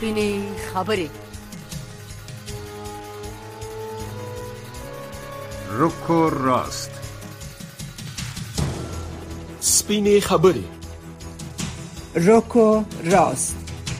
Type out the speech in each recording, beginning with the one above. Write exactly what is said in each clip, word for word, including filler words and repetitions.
سپینې خبرې. روکو راست. سپینې خبرې. روکو راست.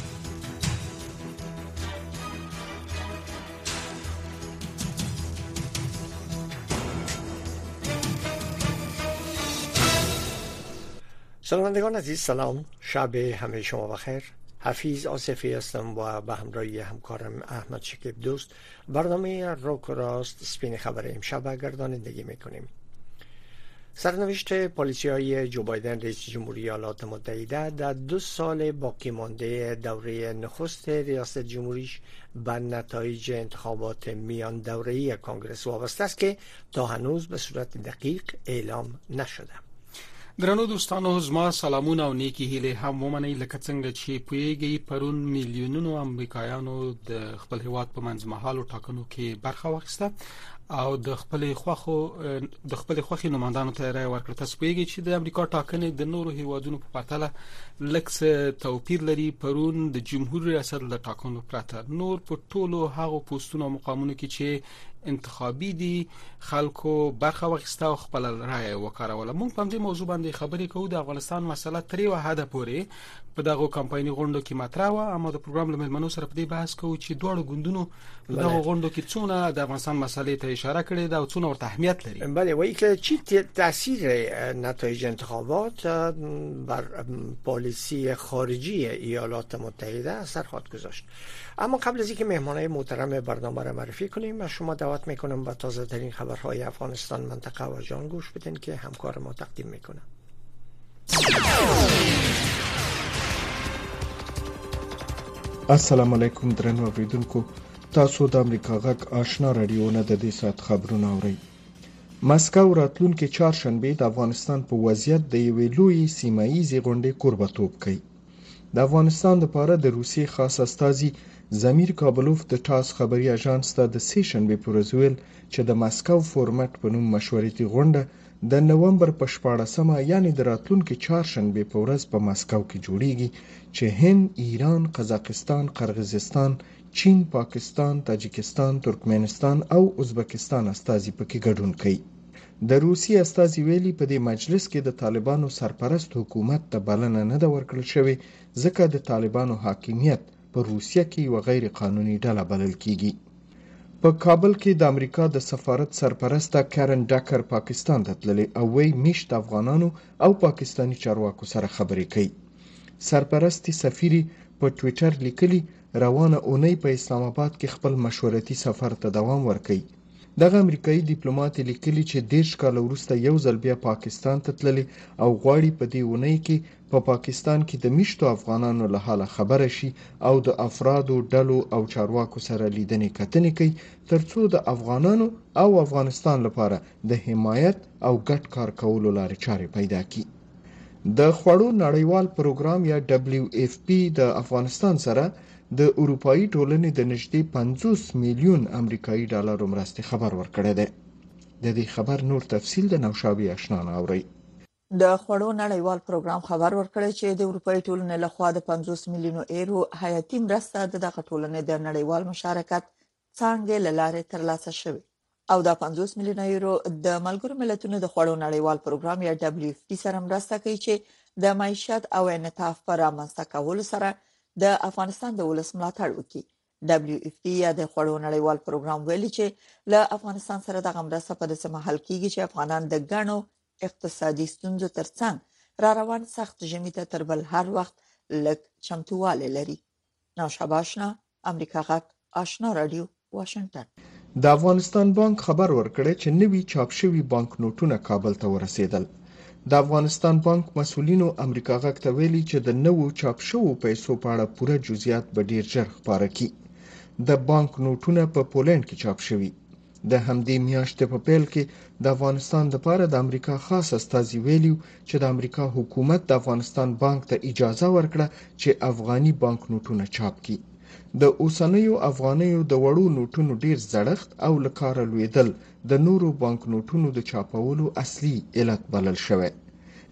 شنوندگان عزیز سلام، شب همه شما بخیر. حفیظ آصفی هستم و به همراهی همکارم احمد شکیب دوست برنامه روک و راست سپین خبر امشب گردانندگی میکنیم. سرنوشت پالیسی‌های جو بایدن رئیس جمهوری ایالات متحده در دو سال باقی مانده دوره نخست ریاست جمهوریش به نتایج انتخابات میان دوره‌ای کانگرس وابسته است که تا هنوز به صورت دقیق اعلام نشده. درنو دوستانو، زما سلامونه او نیکی هیله هم ومنئ. لکه څنګه چې پوهیږئ پرون میلیونونو امریکایانو د خپل هیواد په منځمهالو ټاکنو کې برخه واخیسته او د خپل خوخو د خپل خوخي نمائندانو ته رائے ورکړه. تاسو پوهیږئ چې د امریکا ټاکنې د نورو هیوادونو په پرتله لږ څه توپیر لري. پرون د جمهوریت ریاست له ټاکنو پرته نور په ټولو هغو پوسټونو او مقامونو کې چې انتخابي دي خلکو برخه واخیسته او خپل رائے وکاروله. موږ په دې موضوع باندې خبرې کوو. د افغانستان مسله تر یو حده پورې په دغه کمپایني غونډو کې مطرح و، اما د پروګرام له مېلمنو سره په دې بحث کوو چې دوه غوندونو دغه غونډو کې څونه د افغانستان مسلې ته اشاره کړې ده او څونه ورته اهمیت لري. بله، وایي که چی تاثیر نتایج انتخابات بر پالیسی خارجی ایالات متحده اثر خواهد گذاشت. اما قبل از اینکه مهمانای محترم برنامه را معرفی کنیم، از شما دعوت میکنم به تازه ترین خبرهای افغانستان، منطقه و جهان گوش بدین که همکار ما تقدیم میکنه. السلام علیکم درنو اوریدونکو، تاسو د امریکا غږ آشنا رادیو نه د دې سات خبرونه اورئ. مسکو راتلونکي چهارشنبه د افغانستان په وضعیت د یوې لویې سیمایي غونډې کوربهتوب کوي. د افغانستان لپاره د روسیې خاص استازي زمیر کابلوف د تاس خبري اژانس ته د سه شنبه پر ورځ ویل چې د مسکو فورمټ په نوم مشورتي غونډه د نومبر په شپاړسمه یعنی د راتلونکي چهارشنبه په ورځ په مسکو کې جوړیږي چې هند، ایران، قزاقستان، قرغیزستان، چین، پاکستان، تاجکستان، ترکمنستان او ازبکستان استازي پکې ګډون کوي. د روسیې استازي ویلي په دې مجلس کې د طالبانو سرپرست حکومت ته بلنه نه ده ورکړل شوې، ځکه د طالبانو حاکمیت په روسیه کې یو غیر قانوني ډله بلل کیږي. په کابل کې د امریکا د سفارت سرپرسته کارن ډاکر پاکستان ته تللې او وی میشت افغانانو او پاکستانی چارواکو سره خبرې کوي. سرپرستی سفیری په ټوئیټر لیکلي روانه اونۍ په اسلام آباد کې خپل مشورتي سفر ته دوام ورکوي. دغه امریکایي ډیپلوماټ لیکلي چې دیرش کال وروسته یو ځل بیا پاکستان ته تللی او غواړي په دې اونۍ کې په پا پاکستان کې د میشتو افغانانو له حاله خبره شي او د افرادو ډلو او چارواکو سره لیدنې کتنې کوي ترڅو د افغانانو او افغانستان لپاره د حمایت او ګډ کار کولو لارې چارې پیدا کړي. د خوړو نړیوال پروګرام یا دبلیو اف پی د افغانستان سره د اروپאי ټولنې د نږدې پنځوس میلیون امریکایي ډالرو مرستې خبر ورکړی دی. د دې خبر نور تفصیل د نوشابه آشنا اوري. د خوړو نړیوال پروګرام خبر ورکړی چې د اروپאי ټولنې لخوا د پنځوس میلیونو ایرو حیاتي مرسته د دغه ټولنې د نړیوال مشارکت څنګه لاره ترلاسه شوه او د پنځوس میلیونه ایرو د ملګرو ملتونو د خوړو نړیوال پروګرام یا دبلیو اف پی سره مرسته کوي چې د معیشت او انعطاف پر رامنځته کولو سره د افغانستان د ولس ملاتړ وکړي. دبلیو اف پی یا د خوړو نړیوال پروګرام ویلي چې له افغانستان سره د مرسته په داسې محل کېږي چې افغانان د ګڼو اقتصادي ستونزو ترڅنګ را روان سخت ژمي ته تر بل هر وخت لږ چمتووالی لري. نوشابه آشنا، امریکا غږ آشنا رادیو، واشنگټن. د افغانستان بانک خبر ورکړی چې نوي چاپ شوي بانک نوټونه کابل ته ورسېدل. د افغانستان بانک مسولینو امریکا غږ ته ویلي چې د نوو چاپ شوو پیسو په اړه پوره جزئیات به ډیر ژر خپاره کړي. د بانک نوټونه په پولند کې چاپ شوي. د همدې میاشتې په پیل کې د افغانستان لپاره د امریکا خاص استازي ویلي چې د امریکا حکومت د افغانستان بانک ته اجازه ورکړه چې افغاني بانک نوټونه چاپ کړي. د اوسنیو افغانیو د وړو نوټونو ډیر زړښت او لکاره لویدل د نورو بانک نوټونو د چاپولو اصلي علت بلل شوی.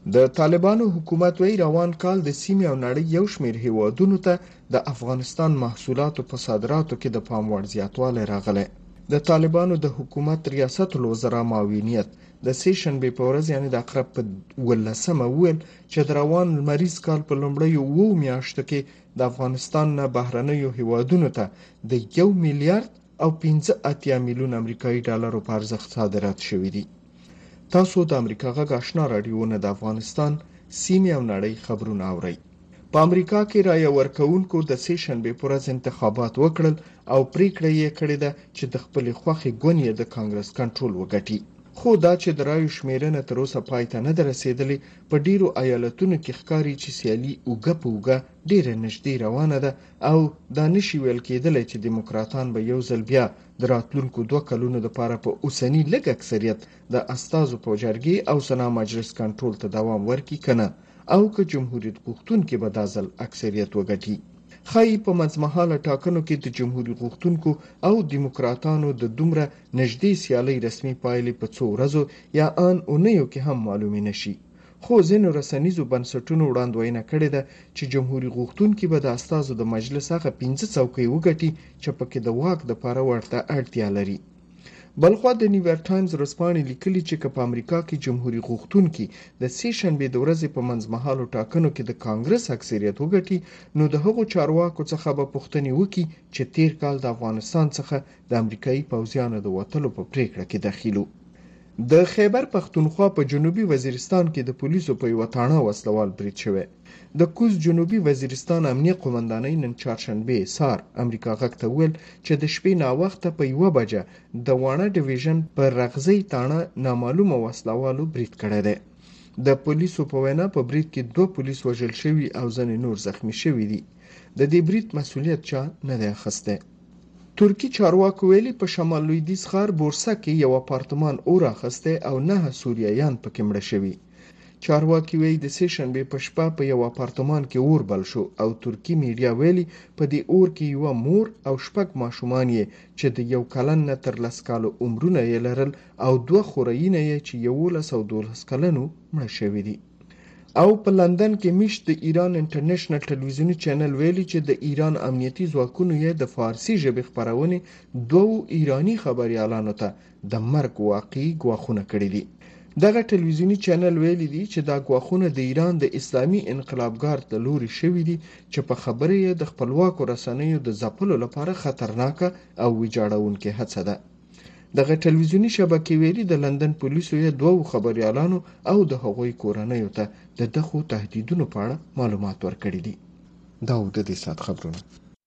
د طالبانو حکومت وی روان کال د سیمې او نړۍ یو شمېر هیوادونو ته د افغانستان محصولاتو په صادراتو کې د پام وړ زیاتوالی راغلی. د طالبانو د حکومت ریاست الوزرا معاونیت د سه شنبې په ورځ یعنی د اقرب په ولسمه وویل چې د روان لمریز کال په لومړیو اوو میاشتو کې د افغانستان نه بهرنیو هیوادونو ته د یو میلیارډ او پنځه اتیا میلیون امریکایي ډالرو په ارزښت صادرات شوي دي. تاسو د امریکا غږ آشنا رادیو نه د افغانستان سیمې او نړۍ خبرونه اورئ. په امریکا کې رایه ورکوونکو د سه شنبې په ورځ انتخابات وکړل او پریکړه یې کړې ده چې د خپلې خوښې ګونې د کانګرس کنټرول وګټي. خو دا چې د رایو شمیرنه تر اوسه پای ته نه ده رسېدلې، په ډیرو ایالتونو کې ښکاري چې سیالي اوږه په اوږه ډیره نږدې روانه ده او دا نشي ویل کېدلی چې دیموکراتان به یو ځل بیا د راتلونکو دوه کلونو دپاره په اوسني لږ اکثریت د استازو په جرګې او سنا مجلس کنټرول ته دوام ورکړي که نه، او که جمهوریت غوښتونکي به دا ځل اکثریت وګټي. ښایي په منځمهاله ټاکنو کې د جمهوریت غوښتونکو او دیموکراتانو د دومره نږدې سیالۍ رسمي پایلې په څو ورځو یا ان اونیو کې هم معلومې نشي. خو ځینو رسنیزو بنسټونو وړاندوینه کړې ده چې جمهوریت غوښتونکي به د استازو د مجلس هغه پنځه څوکۍ وګټي چې پکې د واک دپاره ورته اړتیا لري. بلخوا د نیویارک ټایمز ورځپاڼې لیکلي چې که په امریکا کې جمهوریت غوښتونکي د سه شنبې د ورځې په منځمهالو ټاکنو کې د کانګرس اکثریت وګټي، نو د هغو چارواکو څخه به پوښتنې وکړي چې تیر کال د افغانستان څخه د امریکایي پوځیانو د وتلو په پریکړه کې دخیل وو. د خیبر پښتونخوا په جنوبي وزیرستان کې د پولیسو په یوه تاڼه وسلوال برید شوی. د کوز جنوبي وزیرستان امنیه قومندانۍ نن چهارشنبې سهار امریکا غږ ته وویل چې د شپې ناوخته په یوه بجه د واڼه ډیویژن په رغزۍ تاڼه نامعلومه وسلوالو برید کړی دی. د پولیسو په وینا په برید کې دوه پولیس وژل شوي او ځینې نور زخمی شوي دي. د دې برید مسؤلیت چا نه دی اخیستی. ترکی چارواکو ویلي په شمال لویدیځ ښار بورسه کې یو اپارتمان اور اخیستی او نه سوریایان پکې مړه شوي. چارواکي وایي د سه شنبې په شپه په یو اپارتمان کې اور بل شو او ترکی میډیا ویلي په دې اور کې یوه مور او شپږ ماشومان یې چې د یو کلن نه تر لس کالو عمرونه یې لرل او دوه خوریینه یې چې یولس او دولس کلنو مړه شوي دي. او په لندن کې میشت د ایران انټرنیشنل ټلویزیوني چینل ویلي چې د ایران امنیتي ځواکونو یې د فارسي ژبې خپرونې دوو ایرانی خبریالانو ته د مرګ واقعي ګواښونه کړي دي. دغه ټلویزیوني چینل ویلي دي چې دا ګواښونه د ایران د اسلامي انقلاب ګارد له لوري شوي دي چې په خبره یې د خپلواکو رسنیو د ځپلو لپاره خطرناکه او ویجاړونکې هڅه ده. دغه ټلویزیوني شبکې ویلي د لندن پولیسو یې دوو خبریالانو او د هغوی کورنیو ته د دغو تهدیدونو په اړه معلومات ورکړي دي. دا و د دې ساعت خبرونه.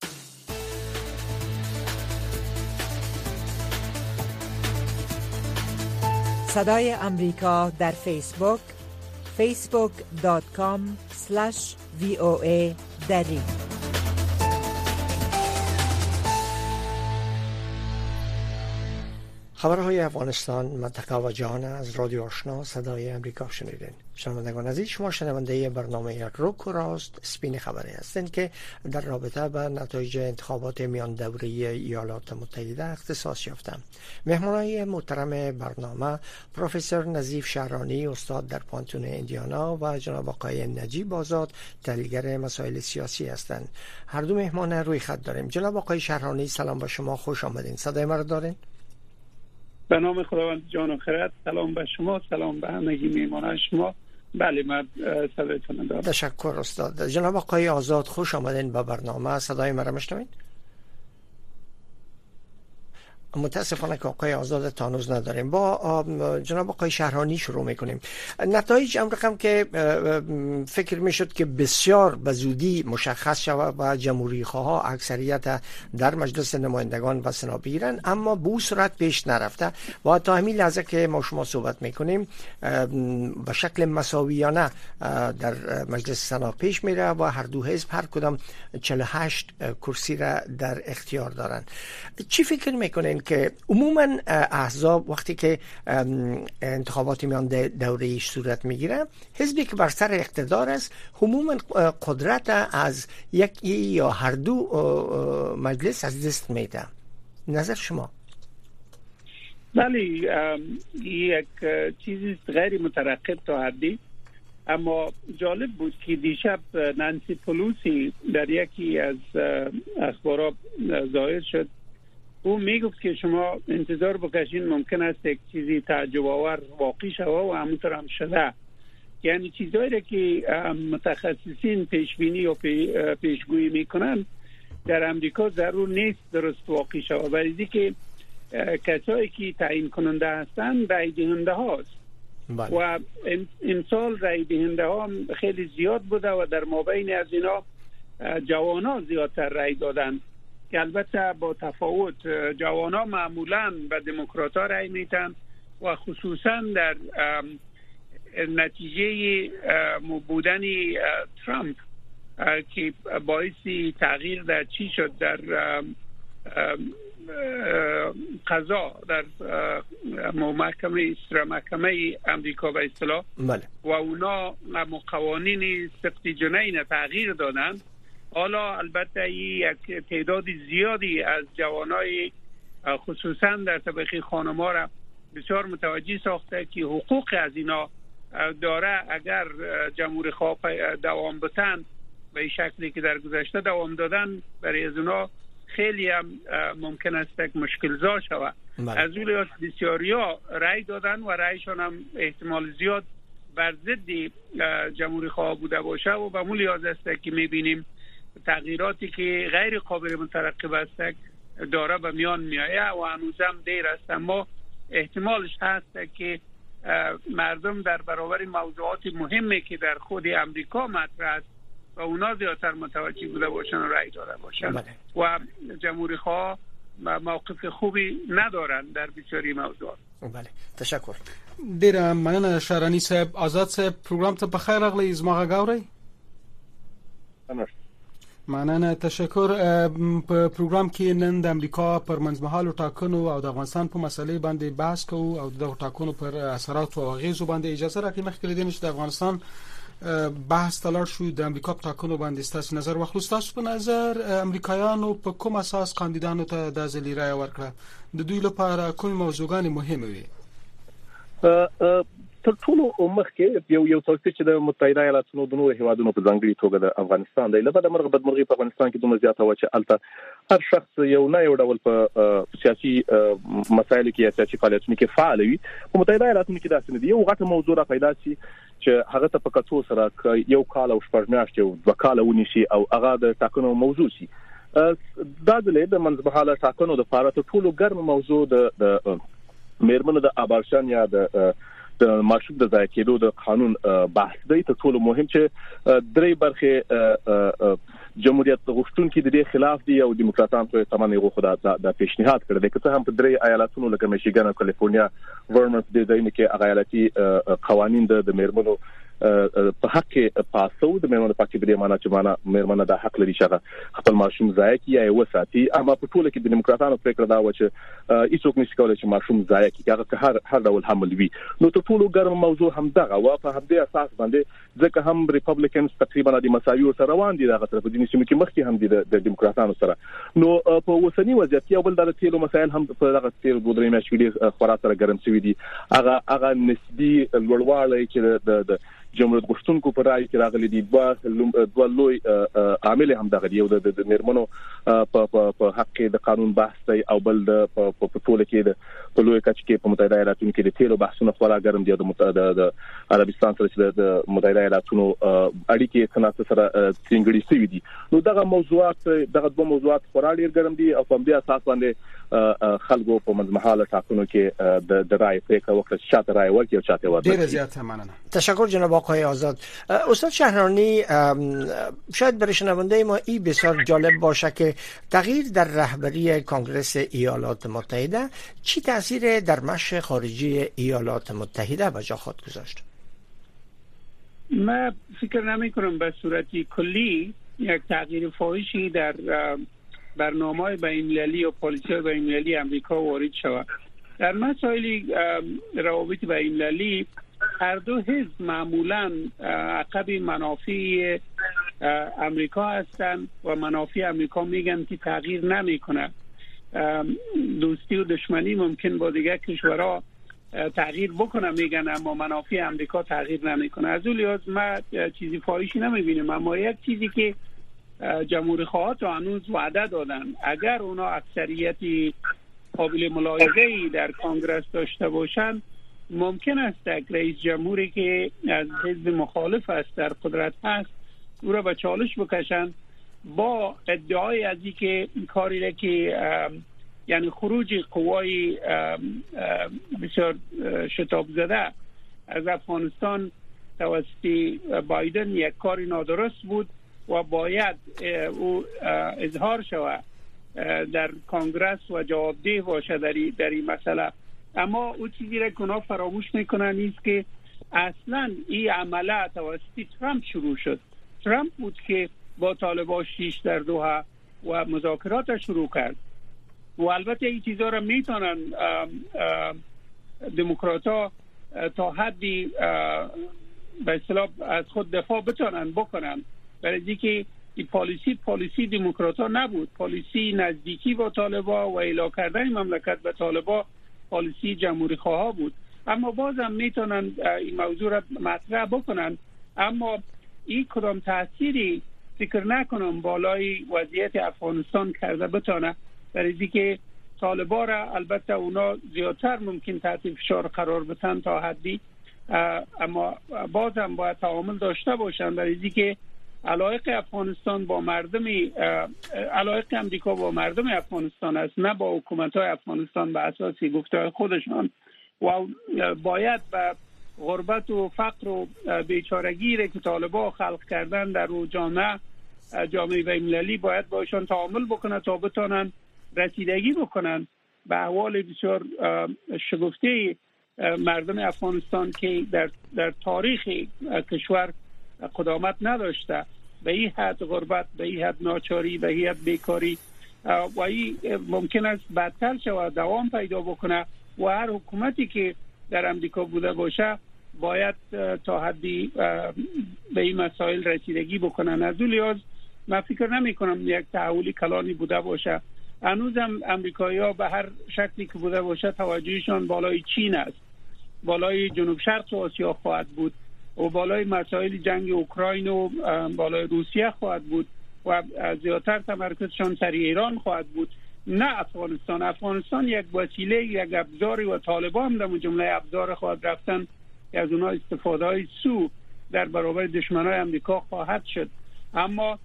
صدای امریکا در فیسبوک فیسبوک دات کام اسلش وی او ای دری. خبرهای افغانستان، منطقه و جهان از رادیو آشنا صدای امریکا شنیدین. شنوندگان عزیز، شما شنونده برنامه رک و راست سپین خبری هستند که در رابطه با نتایج انتخابات میان دوره ایالات متحده اختصاص یافتند. مهمانای محترم برنامه پروفسور نظیف شهرانی، استاد در پانتون ایندیانا، و جناب آقای نجیب آزاد، تحلیلگر مسائل سیاسی هستند. هر دو مهمان روی خط داریم. جناب آقای شهرانی، سلام با شما، خوش آمدین. صدای ما رو دارین؟ به نام خداوند جان و خرد. سلام به شما، سلام به همگی میهمانان شما. بله، من صدایتون دارم. تشکر استاد. جناب آقای آزاد، خوش آمدین به برنامه. صدای مرا میشنوید؟ متاسفانه که آقای آزاد تانوز نداریم. با جناب آقای شهرانی شروع میکنیم. نتایج اون رقم که فکر میشد که بسیار به زودی مشخص شود و جمهوری خواه اکثریت در مجلس نمایندگان و سنا بگیرن، اما به اون صورت پیش نرفته و تا همین لحظه که ما شما صحبت میکنیم به شکل مساویانه در مجلس سنا پیش میره و هر دو حزب هر کدام چهل و هشت کرسی را در اختیار دارن. چی فکر میکنین که عموما احزاب وقتی که انتخابات میان دوره صورت میگیره، حزبی که بر سر اقتدار است عموما قدرت از یک یا هر دو مجلس از دست میده؟ نظر شما؟ بله، یک چیزی غیر مترقب تا حدی. اما جالب بود که دیشب نانسی پلوسی در یکی از اخبارات ظاهر شد. او میگفت که شما انتظار بکشین ممکن است یک چیزی تعجب آور واقع شود و همونطور هم شده. یعنی چیزایی که متخصصین پیشبینی و پیشگویی میکنن در امریکا ضرور نیست درست واقع شود، ولی که کسایی که تعیین کننده هستن رای دهنده هاست بله. و امسال رای دهنده ها خیلی زیاد بوده و در مابین از اینا جوان ها زیادتر رای دادن که البته با تفاوت جوان ها معمولا به دموکرات ها رای میتن و خصوصا در نتیجه بودن ترامپ که باعث تغییر در چی شد در قضا در محکمه محکمه امریکا به اصطلاح و اونا قوانین سقط جنین تغییر دادن. حالا البته یک تعداد زیادی از جوانای خصوصا در طبقه خانم‌ها را بسیار متوجه ساخته که حقوق از اینا داره اگر جمهوری خواه دوام بتن به این شکلی که در گذشته دوام دادن برای از اونا خیلی هم ممکن است که مشکل زا شود. از اون لحاظ بسیاریا رأی دادن و رأیشان هم احتمال زیاد بر ضد جمهوری خواه بوده باشه و به اون لحاظ است که میبینیم تغییراتی که غیر قابل مترقب است داره به میان میآید و هنوزم دیر است، اما احتمالش هست که مردم در برابر موضوعات مهمی که در خود امریکا مطرح است و اونا زیادتر متوجه بوده باشن و رأی داده باشن بله. و جمهوری خواه موقف خوبی ندارن در بسیاری موضوعات. بله تشکر. ډیره مننه شهرانی صاحب. آزاد صاحب پروګرام ته په خیر راغلی. زما غږ اورئ؟ مننه تشکر. په پروګرام کې نن د امریکا پر منځمهالو ټاکنو او د افغانستان په مسلې باندې بحث کوو او د ټاکنو پر اثرات او اغیزو باندې. اجازه راکړئ مخکې له دې چې د افغانستان بحث تلار شو د امریکا په ټاکنو باندې ستاسو نظر واخلو. ستاسو په نظر امریکایانو په کوم اساس کاندیدانو ته د ځلې رای ورکړه؟ د دوی لپاره کوم موضوعګان مهمه وي؟ تر ټولو مخکې یو یو توصیه چې د متحده ایالاتونو د نورو هیوادونو په ځانګړي توګه د افغانستان د لبد مرغ بدمرغي په افغانستان کې دومره زیاته و چې الته هر شخص یو نه یو ډول په سیاسي مسایلو کې یا سیاسي فعالیتونو کې فعال وي. په متحده ایالاتونو کې داسې نه دی. یو غټه موضوع را پیدا شي چې هغه ته په کتو سره یو کال او شپږ میاشتې او دوه کال ونیسي او هغه د ټاکنو موضوع شي. دا د د منځمهاله ټاکنو د لپاره ټولو ګرم موضوع د میرمنو د ابارشن یا د د ماشوم د ځای کېدو د قانون بحث دی. ته ټولو مهم چې درې برخه جمهوریت غوښتونکو د دې خلاف دي او دیموکراتان په تمامي غوښه د پیشنهاد کړی دی چې هم په درې ایالاتونو لکه میشیګن او کالیفورنیا ورمنټ د ځای کې ایالتي قوانين د میرمنو په حق کې پاسو د میرمنو په کې د معنا چې معنا میرمنه د حق لري چې خپل ماشوم ځای کې یا وساتي. اما په ټوله کې د دیموکراتانو پریکړه دا و چې هیڅوک نشي کولای چې ماشوم ځای کې هغه هر هر ډول حمل وي. نو ته ټولو ګرم موضوع هم دغه و په همدې اساس باندې ځکه هم ریپبلیکنز تقریبا د مساوي سره روان دي دغه طرف دي چې مخکې هم دي د دیموکراتانو سره. نو په وسنی وضعیت یو بل د تیلو مسایل هم په دغه تیلو د درې میاشتې خورا سره ګرم شوی دي. هغه هغه نسبی لوړوالی چې د جمهوریت غوښتونکو پر راي کې راغلي دي دوه دوه لوی عامل هم دغه یو د میرمنو په حق کې د قانون بحث دی او بل د په ټوله کې د په لوی کچ کې په متحده ایالاتونو کې د تیلو بحثونه خورا ګرم دي. د عربستان سره د متحده ایالاتونو اړیکې څنګه سره څنګه شوي دي. نو دغه موضوعات دغه دوه موضوعات خورا ډیر ګرم دي او په دې اساس باندې خلکو په منځمهاله ټاکنو کې د رائے پریکړه وکړه چې چاته رائے ورکړي او چاته ورکړي. ډیر زیات مننه. تشکر جناب آقای آزاد. استاد شهرانی، شاید برای شنونده ما این بسیار جالب باشه که تغییر در رهبری کنگره ایالات متحده چی تاثیر در مشی خارجی ایالات متحده به جا خود گذاشت؟ من فکر نمی کنم به صورتی کلی یک تغییر فاحشی در برنامه‌های بین‌المللی و پالیسی بین‌المللی امریکا وارد شود. در مسائل روابط بین‌المللی هر دو حزب معمولاً عقب منافع امریکا هستند و منافع امریکا میگن که تغییر نمیکنه. دوستی و دشمنی ممکن با دیگر کشورها تغییر بکنه میگن، اما منافع امریکا تغییر نمیکنه. از اون لحاظ ما چیزی فاحشی نمیبینیم، اما یک چیزی که جمهوری خواها تا هنوز وعده دادن، اگر اونا اکثریتی قابل ملاحظه‌ای در کنگره داشته باشند، ممکن است یک رئیس جمهوری که از حزب مخالف است در قدرت هست او را به چالش بکشند با ادعای از اینکه کاری که یعنی خروج قوای بسیار شتاب زده از افغانستان توسط بایدن یک کاری نادرست بود و باید او اظهار شود در کنگره و جوابدeh باشه در در این مسئله. اما او چیزی را که اونا فراموش میکنن نیست که اصلا این عمله توسط ترامپ شروع شد. ترامپ بود که با طالبان شیش در دوحه و مذاکرات شروع کرد و البته این چیزا را میتونن دموکرات‌ها تا حدی به اصطلاح از خود دفاع بتونن بکنن، برای اینکه این پالیسی پالیسی دموکرات‌ها نبود، پالیسی نزدیکی با طالبان و اعلام کردن مملکت به طالبان پالیسی جمهوری خواه بود. اما بازم میتونن این موضوع را مطرح بکنن، اما این کدام تأثیری فکر نکنم بالای وضعیت افغانستان کرده بتونه، برای اینکه طالبان را البته اونا زیادتر ممکن تحت فشار قرار بدن تا حدی، اما بازم باید تعامل داشته باشن، برای اینکه علایق افغانستان با مردم علایق امریکا با مردم افغانستان است، نه با حکومت‌های افغانستان به اساس گفته‌های خودشان، و باید به غربت و فقر و بیچارگی را که طالبان خلق کردن در رو جامعه جامعه بین‌المللی باید باشون تعامل بکنه تا بتونن رسیدگی بکنن به احوال بسیار شگفته مردم افغانستان که در در تاریخ کشور قدامت نداشته، به این حد غربت، به این حد ناچاری، به این حد بیکاری، و این ممکن است بدتر شود، دوام پیدا بکنه و هر حکومتی که در امریکا بوده باشه باید تا حدی به این مسائل رسیدگی بکنن. از اون لحاظ من فکر نمی کنم یک تحولی کلانی بوده باشه. هنوزم امریکایی‌ها به هر شکلی که بوده باشه توجهشان بالای چین است، بالای جنوب شرق آسیا خواهد بود و بالای مسائل جنگ اوکراین و بالای روسیه خواهد بود و زیادتر تمرکزشان سر ایران خواهد بود، نه افغانستان. افغانستان یک وسیله، یک ابزاری و طالبان هم در جمله ابزار خواهد رفتن که از اونها استفاده های سو در برابر دشمنای امریکا خواهد شد. اما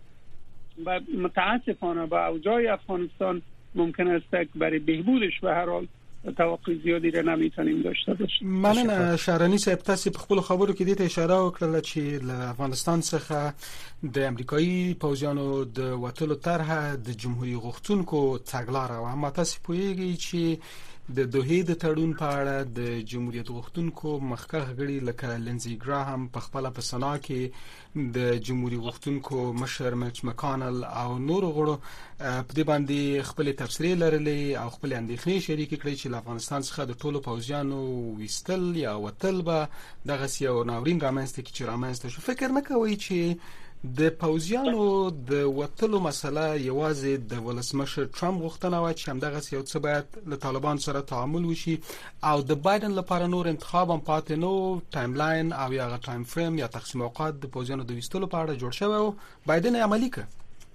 متاسفانه با اوضاع افغانستان ممکن است که برای بهبودش به هر حال توقع زیادی را نمیتونیم داشته باشیم. مننه شهرانی صاحب، تاسو په خپل خبرو کې دې ته اشاره وکړه چې له افغانستان څخه د امریکایي پوځیانو د وټلو طرحه د جمهوریت غوښتونکو تګلاره و، اما تاسو پوهیږئ چې د دوحې د تړون په اړه د جمهوریت غوښتونکو مخکښ غړي لکه لینزي ګراهم په خپل په سنا کې د جمهوریت غوښتونکو مشر میچ مکانل او نور غړو په دې باندې خپل تفسیر لرلې او خپل اندېښنې شریک کړې چې افغانستان څخه د ټولو پوځیانو وستل یا وتل به دغه سیاو ناورین رامنځته کې چې رامنځته شو. فکر نه کوي چې د پوځیانو د وتلو مسله یوازې د ولسمشر ټرمپ غوښتنه و چې همدغه یو څه باید له طالبان سره تعامل وشي او د بایدن لپاره نور انتخاب هم پاتې نو، ټایم لاین او یا ټایم فریم یا تقسیم اوقات د پوځیانو د وستلو په اړه جوړ شوی او بایدن عملی کړ.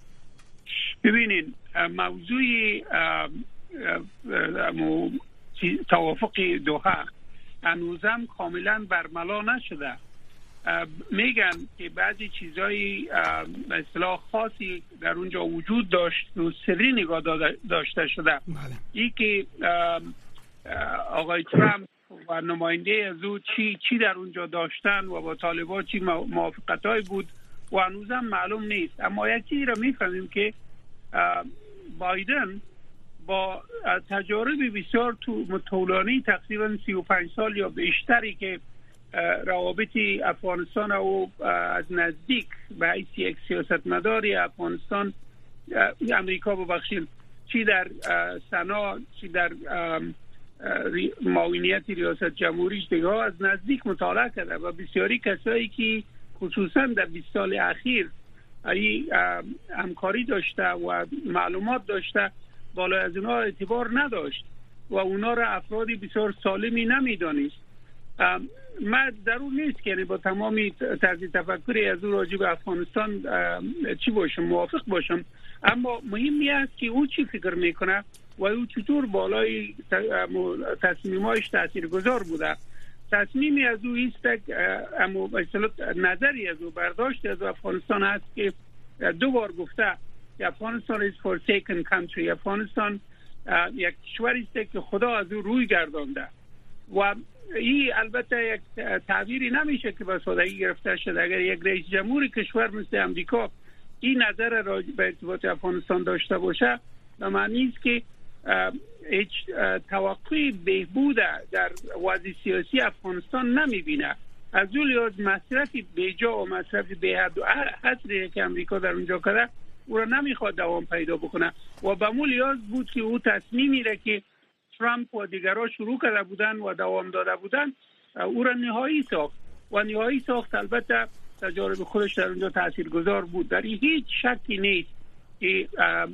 ببینید موضوع توافق دوحه هنوزم کاملا برملا نشده. میگن که بعضی چیزایی به اصطلاح خاصی در اونجا وجود داشت و سری نگاه داشته شده. این که آقای ترامپ و نماینده از او چی چی در اونجا داشتن و با طالبان چی موافقت‌های بود و هنوزم معلوم نیست. اما یک چیزی را میفهمیم که بایدن با تجارب بسیار طولانی تقریبا سی و پنج سال یا بیشتری که روابط افغانستان او از نزدیک به حیث یک سیاستمداری افغانستان امریکا ببخشید چی در سنا چی در معاونیت ریاست جمهوری دیگه از نزدیک مطالعه کرده و بسیاری کسایی که خصوصا در بیست سال اخیر ای همکاری داشته و معلومات داشته بالای از اونها اعتبار نداشت و اونا را افرادی بسیار سالمی نمیدانست. من ضرور نیست که با تمامی طرز تفکری از او راجع به افغانستان چی باشم، موافق باشم، اما مهمی است که او چی فکر میکنه و او چطور بالای تصمیمایش تاثیرگذار بوده. تصمیمی از او است که اما مثلا نظری از او برداشت از افغانستان است که دو بار گفته افغانستان is forsaken country، افغانستان یک کشوری است که خدا از او روی گردانده و این البته یک تعبیری نمیشه که به سادگی گرفته شده. اگر یک رئیس جمهور کشور مثل امریکا این نظر را به ارتباط افغانستان داشته باشه به معنی است که هیچ توقعی بهبود در وضع سیاسی افغانستان نمیبینه. از اون لحاظ مصرف بیجا و مصرف بی‌حد و حصری که امریکا در اونجا کرده او را نمیخواد دوام پیدا بکنه و به مول لحاظ بود که او تصمیمی را که ترامپ و دیگرها شروع کرده بودن و دوام داده بودن او را نهایی ساخت و نهایی ساخت. البته تجارب خودش در اونجا تاثیرگذار بود، در این هیچ شکی نیست که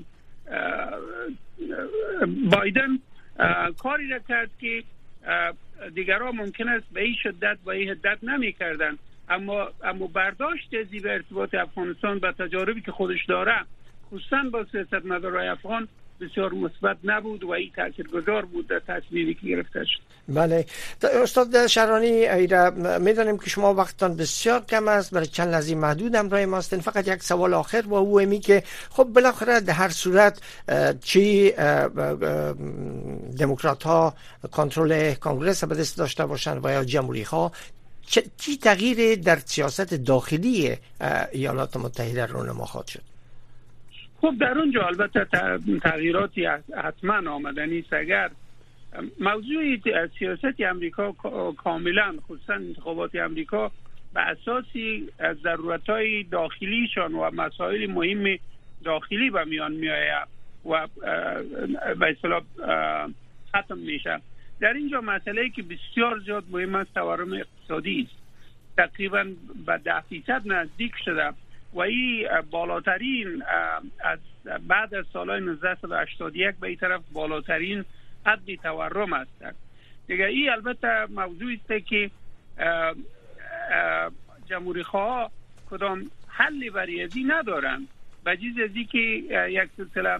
بایدن کاری را کرد که دیگرها ممکن است به این شدت و این حدت نمی کردن، اما اما برداشت از به ارتباط افغانستان با تجاربی که خودش داره خصوصا با سیاستمدارای افغان بسیار مثبت نبود و این تاثیرگذار بود در تصمیمی که گرفته شد. بله استاد شرانی، ایره میدانیم که شما وقتتان بسیار کم است، برای چند لحظه محدود همراه ماستین. فقط یک سوال آخر و او اینه که خب بالاخره در هر صورت چی دموکرات ها کنترل کنگره به دست داشته باشند و یا جمهوری ها، چی تغییر در سیاست داخلی ایالات متحده رونما خواهد شد؟ خب در اونجا البته تغییراتی حتما آمدنی است. اگر موضوع سیاست امریکا کاملا خصوصا انتخابات امریکا به اساسی ضرورت‌های داخلیشان و مسائل مهم داخلی به میان میآید و به اصطلاح ختم میشه. در اینجا مسئله‌ای که بسیار زیاد مهم است تورم اقتصادی است، تقریبا به ده فیصد نزدیک شده و این بالاترین از بعد از سال نوزده هشتاد و یک به این طرف بالاترین حد تورم است. دیگه این البته موضوعی است که جمهوری خواه کدام حلی برای ازی ندارند، بجز ازی که یک سلسله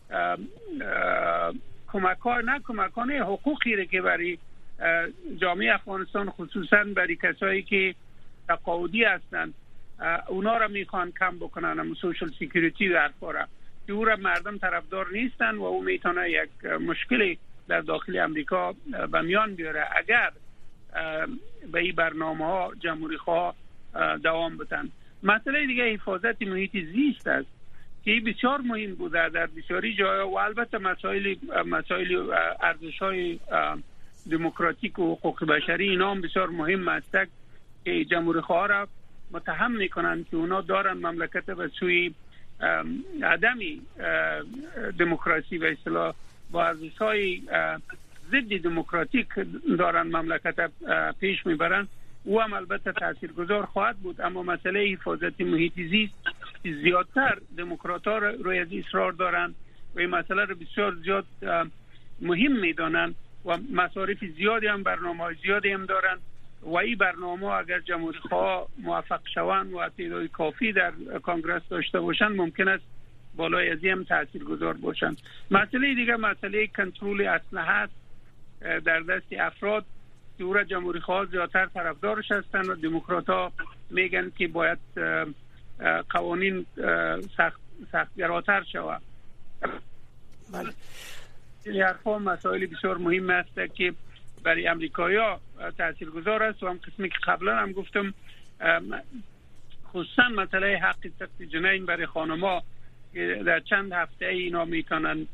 کمک‌ها نه کمک‌ها حقوقی را که برای جامعه افغانستان خصوصا برای کسایی که تقاعدی هستند اونا را میخوان کم بکنن، اما سوشل سیکیوریتی در فاره که او را مردم طرفدار نیستن و او میتونه یک مشکلی در داخل امریکا به میان بیاره اگر به این برنامه ها جمهوری خواه دوام بدن. مسئله دیگه حفاظت محیط زیست است که بسیار مهم بوده در بسیاری جاها و البته مسائل مسائل ارزش‌های دموکراتیک و حقوق بشری اینا هم بسیار مهم است که جمهوری خواه را متهم میکنن که اونا دارن مملکت به سوی عدمی دموکراسی و اصطلاح با ارزش‌های ضد دموکراتیک دارن مملکت پیش میبرن. او هم البته تاثیرگذار خواهد بود، اما مسئله حفاظت محیط زیست زیادتر دموکرات‌ها روی از اصرار دارن و این مسئله رو بسیار زیاد مهم میدانن و مصارف زیادی هم برنامه‌های زیادی هم دارن و این برنامه اگر جمهوری خواه موفق شوند و تعداد کافی در کنگره داشته باشند ممکن است بالای از این هم تاثیرگذار باشند. مسئله دیگه مسئله کنترل اسلحه است در دست افراد که او را جمهوری خواه زیادتر طرفدارش هستند و دموکرات‌ها میگن که باید قوانین سخت سختگراتر شود. بله. این حرفا مسائل بسیار مهم است که برای امریکایی‌ها تاثیرگذار است و هم قسمی که قبلا هم گفتم خصوصا مسئله حق سقط جنین برای خانم‌ها که در چند هفته اینا میتونن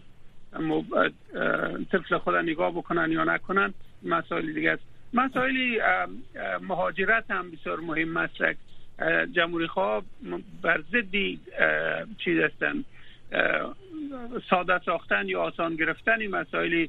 طفل خود نگاه بکنن یا نکنن مسائل دیگه است. مسائل مهاجرت هم بسیار مهم است. جمهوری خواه بر ضد چیز هستن ساده ساختن یا آسان گرفتن مسائل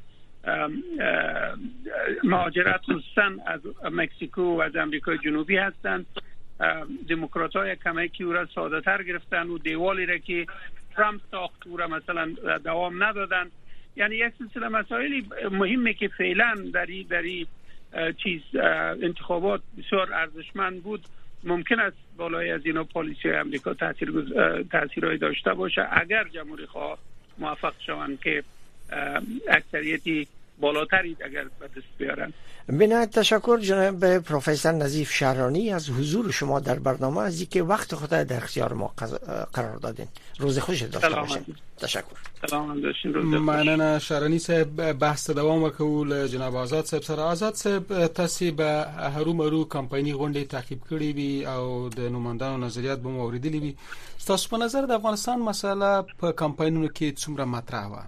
مهاجرت خصوصا از مکزیکو و از امریکای جنوبی هستند. دموکرات‌های کمی که او را ساده تر گرفتن و دیوالی را که ترامپ ساخت او را مثلا دوام ندادن. یعنی یک سلسله مسائلی مهمه که فعلا در این در این چیز انتخابات بسیار ارزشمند بود، ممکن است بالای از اینا پالیسی امریکا تاثیر تاثیرای داشته باشه اگر جمهوری خواه موفق شوند که اکثریتی بالاتری اگر به دست بیارن. بنایت تشکر جناب پروفسور نظیف شهرانی از حضور شما در برنامه، از اینکه وقت خود در اختیار ما قرار دادین. روز خوش داشته باشین. تشکر. سلام داشتین. روز خوش. مننه شهرانی صاحب. بحث دوام وکول جناب آزاد صاحب سره. آزاد صاحب تاسو به هرو مرو کمپایني غونډې تعقیب کړې وي او د نوماندانو نظریات به مو اوریدلې وي. تاسو په نظر د افغانستان مسله په کمپاینونو کې څومره مطرح و؟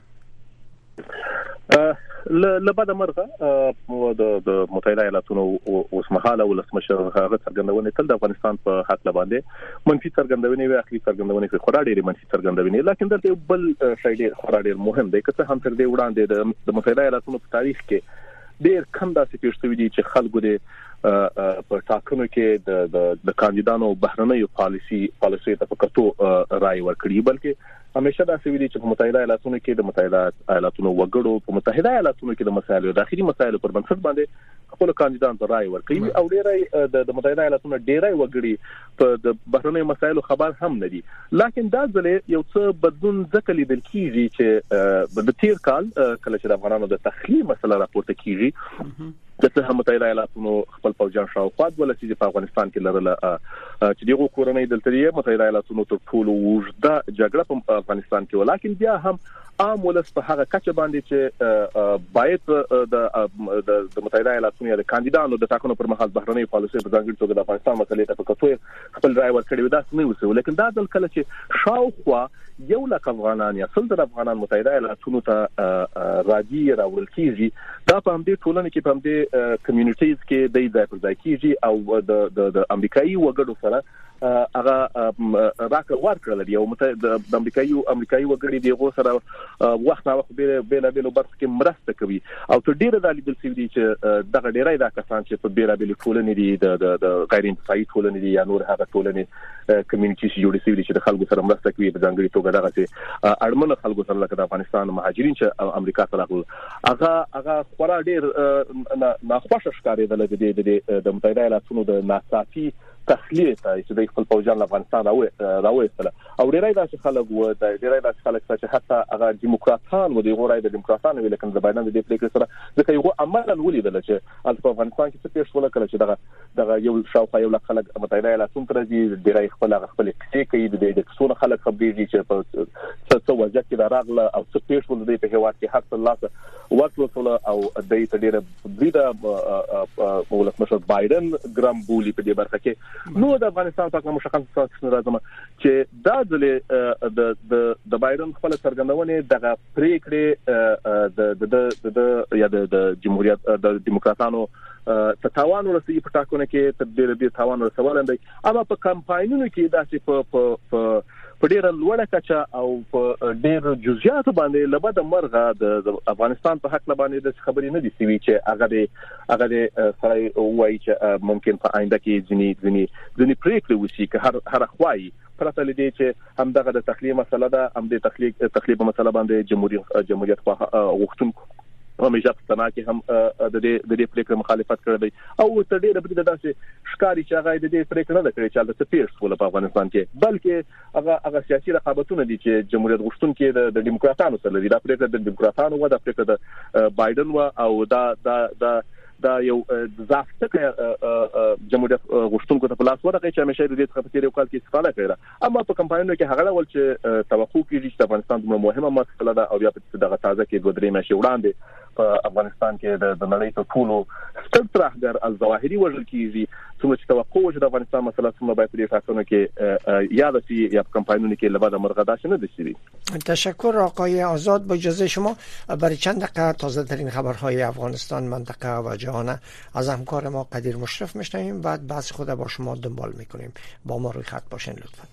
لبعد مرغه د د متحده ایالاتونو اوسمهاله ولسمشر هغه څرګندونه تل د افغانستان په حق باندې منفي څرګندونه وي، اخلي څرګندونه کوي، خورا ډېرې منفي څرګندونه، لیکن دلته بل شی ډېر خورا ډېر مهم دی که څه هم تر دې وړاندې د متحده ایالاتونو په تاریخ کې ډېر کم داسې پیښ شوي دي چې خلکو د په ټاکنو کې د د کاندیدانو بهرنیو پالیسي پالیسي ته په کتو رائے ورکړي، بلکې همیشه دا سوي دي چې په متحده ایالاتونو کې د متحده ایالاتونو وګړو په متحده ایالاتونو کې د مسایلو داخلي مسایلو پر بنسټ باندې خپل کاندیدان ته رائے ورکړي او ډېرای د متحده ایالاتونو ډېرای وګړي په د بهرنیو مسایلو خبر هم نه دي. لکه دا ځلې یو څه بدلون ځکه لیدل کیږي چې د تیر کال کله چې د افغانانو د تخلیه مسله راپورته کیږي د څه متحده ایالاتونو خپل پوجان شاوخوا ولسی په افغانستان کې لرله چې دغه کورنۍ دلته یې متحده ایالاتونو تر ټولو وژده جګړه په افغانستان کې، ولیکن بیا هم عام ولس په هغه کچه باندې چې باید د د متحده ایالاتونو د کاندیدانو د ټاکنو پر مهال بهرنۍ پالیسي په ځانګړي توګه د افغانستان مسلې ته په کتو خپل رائے ورکړي دا نه وسو، لیکن دا ځل کله چې شاوخوا یو لک افغانان یا سل د افغانان متحده ایالاتونو ته راځي راول کیږي، دا په همدې ټولنه کې په همدې کمیونټیز کې د ځای پر ځای کیږي او د د امریکایي وګړو سره هغه راکړه ورکړل دی او د امریکایي امریکایي وګړي دیغه سره وخت نه وخت به به له برخه کې مرسته کوي او تر ډیره د لیدل سوي دي چې دغه ډیرای د کسان چې په بیره بیل ټولنې دي د غیر انتفاعي ټولنې دي یا نور هغه ټولنې کمیونټي چې جوړې سوي دي چې د خلکو سره مرسته کوي په ځانګړي توګه دغه چې اړمنه خلکو سره لکه د افغانستان مهاجرین چې امریکا ته راغلل هغه هغه خورا ډیر ناخوښه ښکارېدل د د متحده ایالاتونو د ناڅاپي تخلیه ته چې د خپل پوجان افغانستان راوي راوېستله او ډیرای داسې خلک وو د ډیرای داسې خلک چې حتی هغه دیموکراتان و دی غوړای د دیموکراتانو ویل کنه د بایدن د دې پریکړې سره ځکه یو عملاً ولیدل چې په افغانستان کې څه پیښ ولا کړ چې دغه دغه یو شاوخوا یو لک خلک متحده ایالاتونو ته راځي، ډیرای خپل خپل کیسې کوي د دې څونه خلک خبرېږي چې په څه وجه کې راغله او څه پیښ ول د په هیواد کې حق الله ورکړل او د دې ډیره بریده ولسمشر بایدن ګرام بولی په دې برخه کې نو د افغانستان په مشخص څه راځم چې دا ځلې د د د بایدن خپل څرګندونه دغه پریکړې د د د یا د جمهوریت د دیموکراتانو تاوان ورسي په ټاکنو کې تر ډیره ډیر تاوان ورسول دی، اما په کمپاینونو کې داسې په په په ډیره لوړه کچه او په ډیر جزئیات باندې لبد مرغه د افغانستان په حق باندې د خبرې نه دي سوي چې هغه هغه سره وایي چې ممکن په آینده کې ځنی ځنی ځنی پریکړې وشي که هر هر خوایي پرته لدی چې هم دغه د تخلیه مسله ده هم د تخلیه تخلیه مسله باندې جمهوریت جمهوریت غوښتونکو همیشه په تنا کې هم د دې د دې پریکړې مخالفت کړی دی او تر ډیره بده داسې ښکاری چې هغه د دې پریکړې نه کړې چې د سپیرس ول په افغانستان کې بلکې هغه هغه سیاسي رقابتونه دي چې جمهوریت غوښتونکو د دیموکراتانو سره لري، دا پریکړه د دیموکراتانو و دا پریکړه د بایدن و او دا دا دا دا یو ځافته جمهوریت غوښتونکو ته په لاس ورغی چې همیشه د دې څخه په تیر یو کال کې استفاده کړه، اما په کمپاینونو کې هغه ول چې توقع کیږي چې افغانستان د مهمه مسله ده او بیا په دغه تازه کې دوه درې میاشتې وړاندې په افغانستان کې د نړۍ ته ټولو ستر ترهګر الظواهري وژل کیږي، څومره چې توقع و چې د افغانستان مسله څومره باید په ټاکنو کې یاد شي یا په کمپاینونو کې لبد مرغه داشته نه دي. تشکر آقای آزاد. با اجازه شما برای چند دقیقه تازه ترین خبرهای افغانستان، منطقه و جهان از همکار ما قدیر مشرف میشنویم، بعد بحث خود با شما دنبال میکنیم. با ما روی خط باشین لطفا.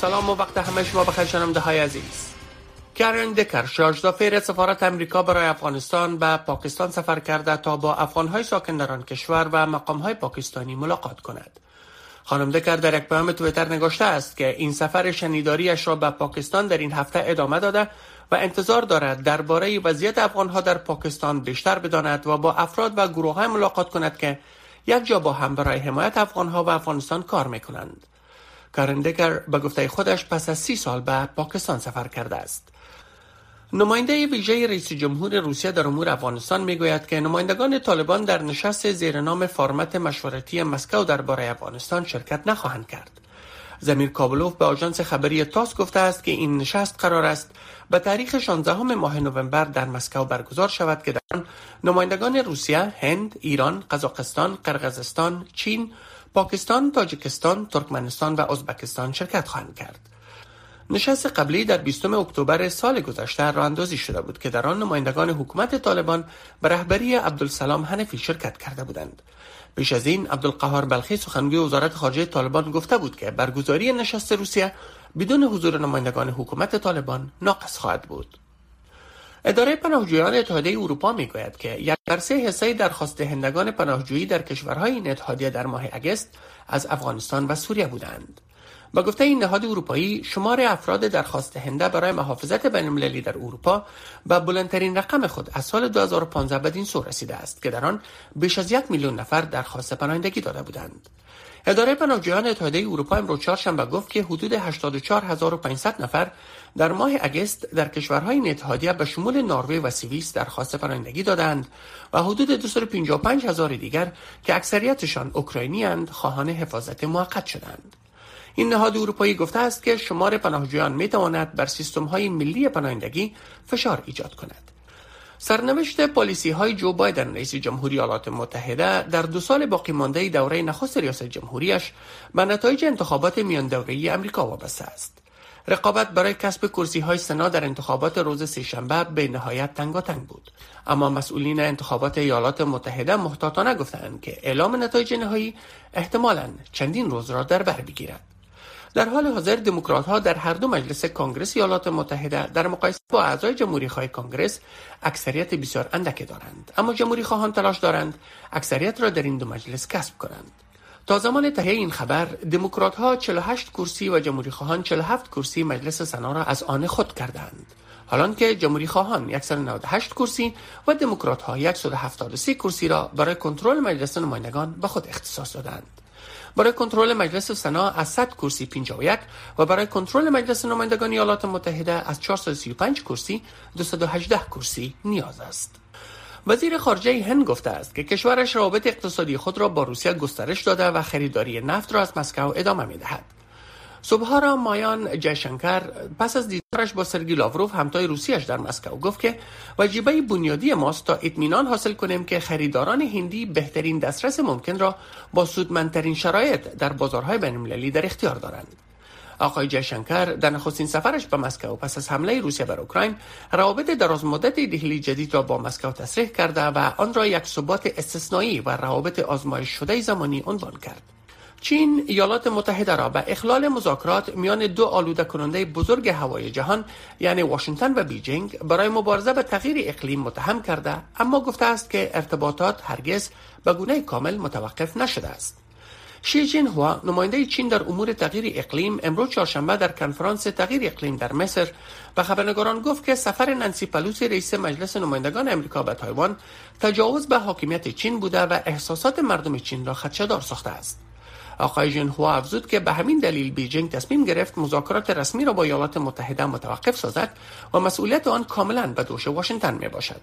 سلام و وقت همه شما بخیر شنونده های عزیز. کارن دکر شاژدافیر سفارت امریکا برای افغانستان به پاکستان سفر کرده تا با افغان‌های ساکن در آن کشور و مقام‌های پاکستانی ملاقات کند. خانم دکر در یک پیام توییتر نگاشته است که این سفر شنیداریش را به پاکستان در این هفته ادامه داده و انتظار دارد درباره وضعیت افغان‌ها در پاکستان بیشتر بداند و با افراد و گروه‌های ملاقات کند که یک جا با هم برای حمایت افغان‌ها و افغانستان کار می‌کنند. کارن دکر به گفته خودش پس از سی سال به پاکستان سفر کرده است. نماینده ویژه رئیس جمهور روسیه در امور افغانستان میگوید که نمایندگان طالبان در نشست زیر نام فرمت مشورتی مسکو درباره افغانستان شرکت نخواهند کرد. زمیر کابلوف به آژانس خبری تاس گفته است که این نشست قرار است به تاریخ شانزدهم ماه نوامبر در مسکو برگزار شود که در آن نمایندگان روسیه، هند، ایران، قزاقستان، قرقیزستان، چین، پاکستان، تاجیکستان، ترکمنستان و ازبکستان شرکت خواهند کرد. نشست قبلی در بیستم اکتبر سال گذشته راه اندازی شده بود که در آن نمایندگان حکومت طالبان به رهبری عبدالسلام حنفی شرکت کرده بودند. پیش از این عبدالقهار بلخی سخنگوی وزارت خارجه طالبان گفته بود که برگزاری نشست روسیه بدون حضور نمایندگان حکومت طالبان ناقص خواهد بود. اداره پناهجویان اتحادیه اروپا میگوید که یک در سه حصه درخواست دهندگان پناهجویی در کشورهای این اتحادیه در ماه اگست از افغانستان و سوریه بودند. با گفته این نهاد اروپایی، شمار افراد درخواست دهنده برای محافظت بین‌المللی در اروپا به بلندترین رقم خود از سال دو هزار و پانزده بدین سو رسیده است که در آن بیش از یک میلیون نفر درخواست پناهندگی داده بودند. اداره پناهجویان اتحادیه اروپا امروز چهارشنبه گفت که حدود هشتاد و چهار هزار و پانصد نفر در ماه اگست در کشورهای این اتحادیه به شمول نروژ و سوئیس درخواست پناهندگی دادند و حدود دویست و پنجاه و پنج هزار دیگر که اکثریتشان اوکراینی‌اند خواهان حفاظت موقت شدند. این نهاد اروپایی گفته است که شمار پناهجویان میتواند بر سیستم‌های ملی پناهندگی فشار ایجاد کند. سرنوشت پالیسی‌های جو بایدن رئیس جمهوری ایالات متحده در دو سال باقی مانده دوره نخست ریاست جمهوریش به نتایج انتخابات میان دوره‌ای آمریکا وابسته است. رقابت برای کسب کرسی‌های سنا در انتخابات روز سه‌شنبه به نهایت تنگاتنگ بود، اما مسئولین انتخابات ایالات متحده محتاطانه گفتند که اعلام نتایج نهایی احتمالاً چندین روز را در بر بگیرد. در حال حاضر دموکرات‌ها در هر دو مجلس کنگره ایالات متحده در مقایسه با اعضای جمهوری‌خواه کنگره اکثریت بسیار اندکی دارند، اما جمهوری‌خواهان تلاش دارند اکثریت را در این دو مجلس کسب کنند. تا زمان تهیه این خبر، دموکرات‌ها چهل و هشت کرسی و جمهوری‌خواهان چهل و هفت کرسی مجلس سنا را از آن خود کردند، حالان که جمهوری‌خواهان صد و نود و هشت کرسی و دموکرات‌ها صد و هفتاد و سه کرسی را برای کنترل مجلس نمایندگان به خود اختصاص دادند. برای کنترل مجلس سنا از صد کرسی پنجاه و یک و برای کنترل مجلس نمایندگان ایالات متحده از چهارصد و سی و پنج کرسی دویست و هجده کرسی نیاز است. وزیر خارجه هند گفته است که کشورش روابط اقتصادی خود را با روسیه گسترش داده و خریداری نفت را از مسکو ادامه می‌دهد. سوبهارا مایان جایشنکر پس از دیدارش با سرگئی لاوروف همتای روسیش در مسکو گفت که وجیبه بنیادی ماست تا اطمینان حاصل کنیم که خریداران هندی بهترین دسترس ممکن را با سودمندترین شرایط در بازارهای بین‌المللی در اختیار دارند. آقای جایشنکر در نخستین سفرش به مسکو پس از حمله روسیه بر اوکراین روابط درازمدت دهلی جدید را با مسکو تصریح کرده و آن را یک ثبات استثنایی و روابط آزمایش شده زمانی عنوان کرد. چین ایالات متحده را به اخلال مذاکرات میان دو آلوده کننده بزرگ هوای جهان یعنی واشنگتن و بیجینگ برای مبارزه با تغییر اقلیم متهم کرده، اما گفته است که ارتباطات هرگز به گونه کامل متوقف نشده است. شی جین هوا نماینده چین در امور تغییر اقلیم امروز چهارشنبه در کنفرانس تغییر اقلیم در مصر به خبرنگاران گفت که سفر نانسی پلوسی رئیس مجلس نمایندگان آمریکا به تایوان تجاوز به حاکمیت چین بوده و احساسات مردم چین را خدشه‌دار ساخته است. آقای جین هوا افزود که به همین دلیل بیجینگ تصمیم گرفت مذاکرات رسمی را با ایالات متحده متوقف سازد و مسئولیت آن کاملا به دوش واشنگتن می باشد.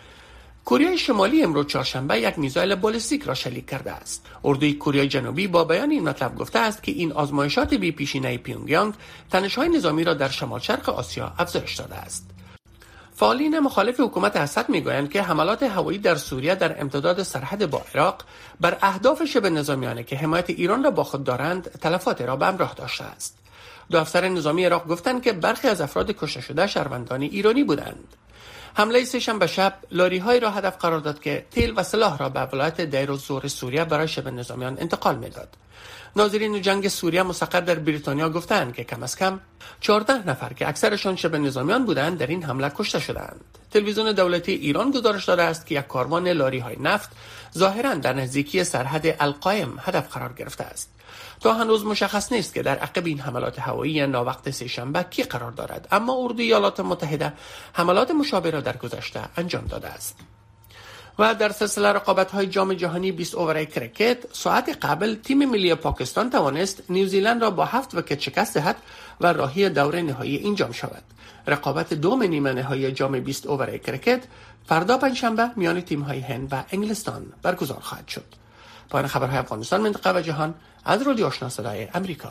کره شمالی امروز چهارشنبه یک میزایل بالستیک را شلیک کرده است. اردوی کره جنوبی با بیان این مطلب گفته است که این آزمایشات بی پیشینه پیونگیانگ تنش‌های نظامی را در شمال شرق آسیا افزایش داده است. فعالین مخالف حکومت اسد میگویند که حملات هوایی در سوریه در امتداد سرحد با عراق بر اهداف شبه نظامیانه که حمایت ایران را با خود دارند تلفات را به همراه داشته است. دو افسر نظامی عراق گفتند که برخی از افراد کشته شده شهروندان ایرانی بودند. حمله سه‌شنبه شب لاری‌های را هدف قرار داد که تیل و سلاح را به ولایت دیر الزور سوریه برای شبه نظامیان انتقال می‌داد. ناظرین جنگ سوریه مستقر در بریتانیا گفتند که کم از کم چهارده نفر که اکثرشان شبه نظامیان بودند در این حمله کشته شدند. تلویزیون دولتی ایران گزارش داده است که یک کاروان لاری‌های نفت ظاهراً در نزدیکی سرحد القائم هدف قرار گرفته است. تا هنوز مشخص نیست که در عقب این حملات هوایی ناوقت سه‌شنبه کی قرار دارد، اما اردوی ایالات متحده حملات مشابه را در گذشته انجام داده است. و در سلسله رقابت‌های جام جهانی بیست اوور کرکت ساعت قبل تیم ملی پاکستان توانست نیوزیلند را با هفت ویکت شکست دهد و راهی دور نهایی این جام شود. رقابت دوم نیمه نهایی جام بیست اوور کرکت فردا پنجشنبه میان تیم‌های هند و انگلستان برگزار خواهد شد. پایان خبرهای افغانستان، منطقه و جهان از رادیو آشنا صدای امریکا.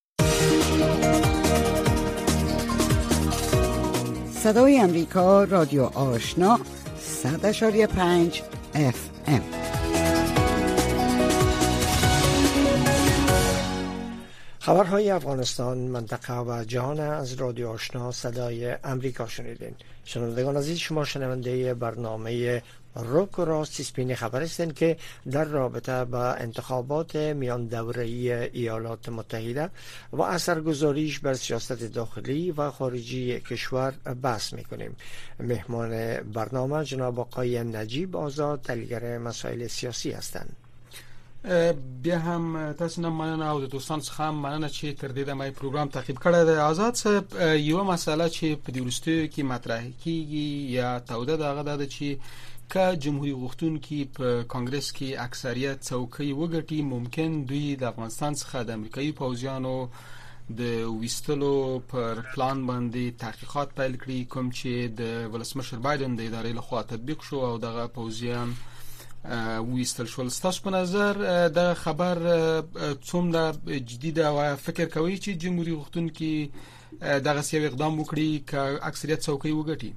صدای امریکا، رادیو آشنا، صد اشاری پنج اف ام. خبرهای افغانستان، منطقه و جهان از رادیو آشنا صدای امریکا شنیدین. شنوندگان عزیز، شما شنونده برنامه روک و راست اسپین خبر هستند که در رابطه با انتخابات میان دوره‌ای ایالات متحده و اثرگذاریش بر سیاست داخلی و خارجی کشور بحث میکنیم. مهمان برنامه جناب آقای نجیب آزاد، تحلیلگر مسائل سیاسی هستند. بیا هم تاسو نه مننه او د دوستان څخه مننه چې تر دې د مې پروګرام تعقیب کړی دی. آزاد صاحب، یو مسله چې په دې ورستیو کې مطرح کیږي یا توده دغه د چې که جمهوریت غوښتونکي په کانګرس کې اکثریت څوکۍ وګټي، ممکن دوی د افغانستان څخه د امریکایي پوځیانو د ویستلو پر پلان باندې تحقیقات پیل کړي، کوم چې د ولسمشر بایدن د ادارې لخوا تطبیق شو او دغه پوځیان ویستل شول. ستاسو په نظر د خبر څومره جدي ده او فکر کوي چې جمهوریت غوښتونکي دغه سیاق اقدام وکړي که اکثریت څوکۍ وګټي؟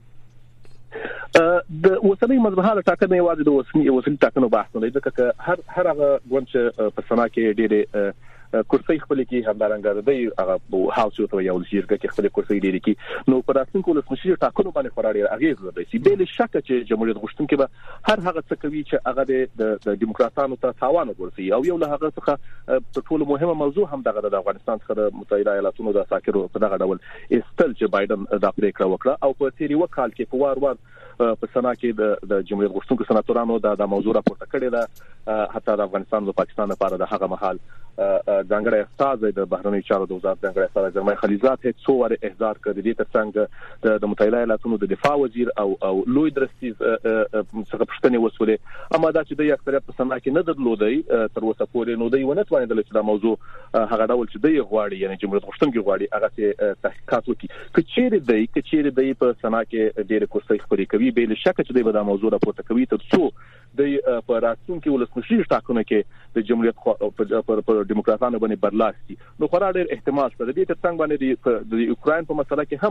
د اوسنۍ مذهبي ټاکنې یوازې د اوسنۍ اوسنۍ ټاکنو بحث نه دی، ځکه هر هر هغه ګوند چې په سنا کې ډېرې کرسي خپل کې همدارنګه دی هغه هاوس او یو ځیرګه کې خپل کرسي ډېرې کې نو پر راتلونکو ولسمشر ټاکنو باندې خورا ډېر اغیز لري. بل شک چې جمهوریت غوښتونکي به هر هغه څه کوي چې هغه د دیموکراتانو ته تاوان ورسوي، او یو له هغه څخه په ټولو مهمه موضوع هم دغه د افغانستان څخه د متحده ایالاتونو د ساکرو په دغه ډول استل چې بایدن د پریکړه وکړه او په تیری وکال کې په وار وار په سنا کې د جمهوریت غوښتونکو سناتورانو د موضوع راپورته کړی ده. حتی د افغانستان او پاکستان لپاره د هغه مهال ځانګړی استاد د بهرنی چارو د وزارت ځانګړی استاد زلمي خلیزات هیڅ څو واره احضار کړی دی، ترڅنګ د متحده ایالاتونو د دفاع وزیر او او لوی درستیز څخه پښتنې وسولې، اما دا چې د اکثریت په سنا کې نه درلودي تر اوسه پورې نو دی ونه توانیدل چې دا موضوع هغه ډول چې دی غواړي، یعنی جمهوریت غوښتونکي غواړي هغه څه تحقیقات وکړي. کچېره دی کچېره دی په سنا کې ډېر کوڅې خبرې کوي، به شک چې دا موضوع راپورته کوي تر څو د په راتلونکي ولسمشر ټاکنو کې د جمهوریت پر دیموکراتانو باندې برلاسي نو خورا ډېر احتمال شته. د دې ترڅنګ باندې د یوکرين په مسله کې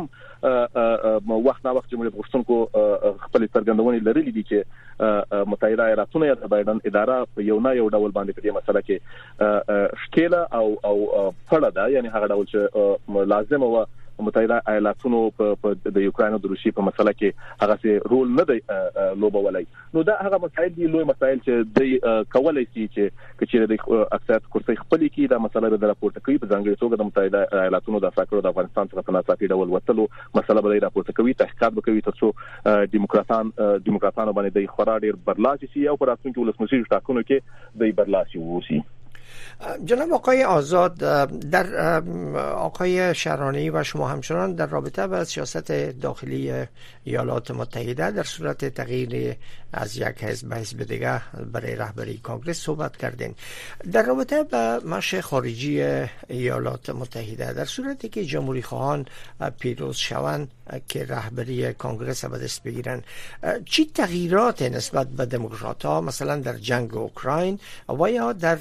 هم وخت نه وخت جمهوریت غوښتونکو خپل څرګندونې لرلې دي چې متحده ایالاتونه یا بایدن اداره په یو نه یو ډول باندې په دې مسله کې شکیله او او فړه ده، یعنی هغه ډول چې لازم و متحده ایالاتونو په د یوکرين او د روسیې په مسله کې هغه څه رول نه دی لوبولای. نو دا هغه مسایل دي، لوی مسایل چې د کولای شي چې چې د اکثریت کرسي خپل کې دا مسله د راپورته کوي، په ځانګړي توګه د متحده ایالاتونو د ساکرو د افغانستان څخه په ناڅاپي ډول وتلو مسله به راپورته کوي، تحقیقات به کوي تر څو دیموکراتان دیموکراتانو باندې د خورا ډیر برلاسي شي او په راتلونکي ولسمشر ټاکنو کې د برلاسي ووسی. جناب آقای آزاد، در آقای شهرانی و شما همچنان در رابطه با سیاست داخلی ایالات متحده در صورت تغییر از یک حزب به حزب دیگر برای رهبری کانگرس صحبت کردین. در رابطه با مشی خارجی ایالات متحده در صورتی که جمهوری خواهان پیروز شوند که رهبری کانگرس به دست بگیرن، چی تغییرات نسبت به دموکرات‌ها مثلا در جنگ اوکراین و یا در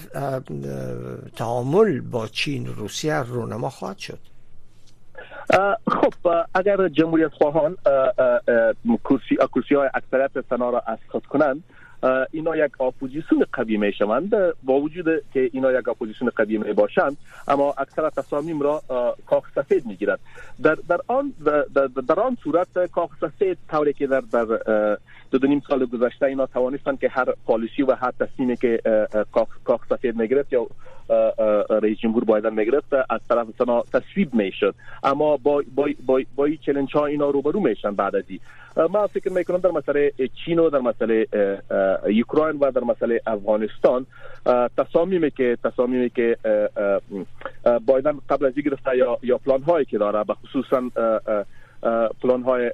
تعامل با چین و روسیه رونما خواهد شد؟ خب اگر جمهوریت خواهان کرسی کرسی های اکثریت سنا را اسقاط کنند، اینا یک اپوزیسیون قوی میشوند. با وجود که اینا یک اپوزیسیون قوی می باشند اما اکثر تصامیم را کاخ سفید میگیرد. در در آن در, در آن صورت کاخ سفید طوری که در در دو نیم سال گذشته اینا توانستند که هر پالیسی و هر تصمیمی که کاخ کاخ سفید میگرفت یا رئیس جمهور بایدن میگرفت از طرف سنا تصویب میشد، اما با با با, با این چالش ها اینا روبرو میشن. بعد از این ما فکر میکنم در مسئله چین و در مسئله اوکراین و در مسئله افغانستان تصامیمی که تصامیمی که بایدن قبل از این گرفته یا یا پلان هایی که داره، خصوصا پلان های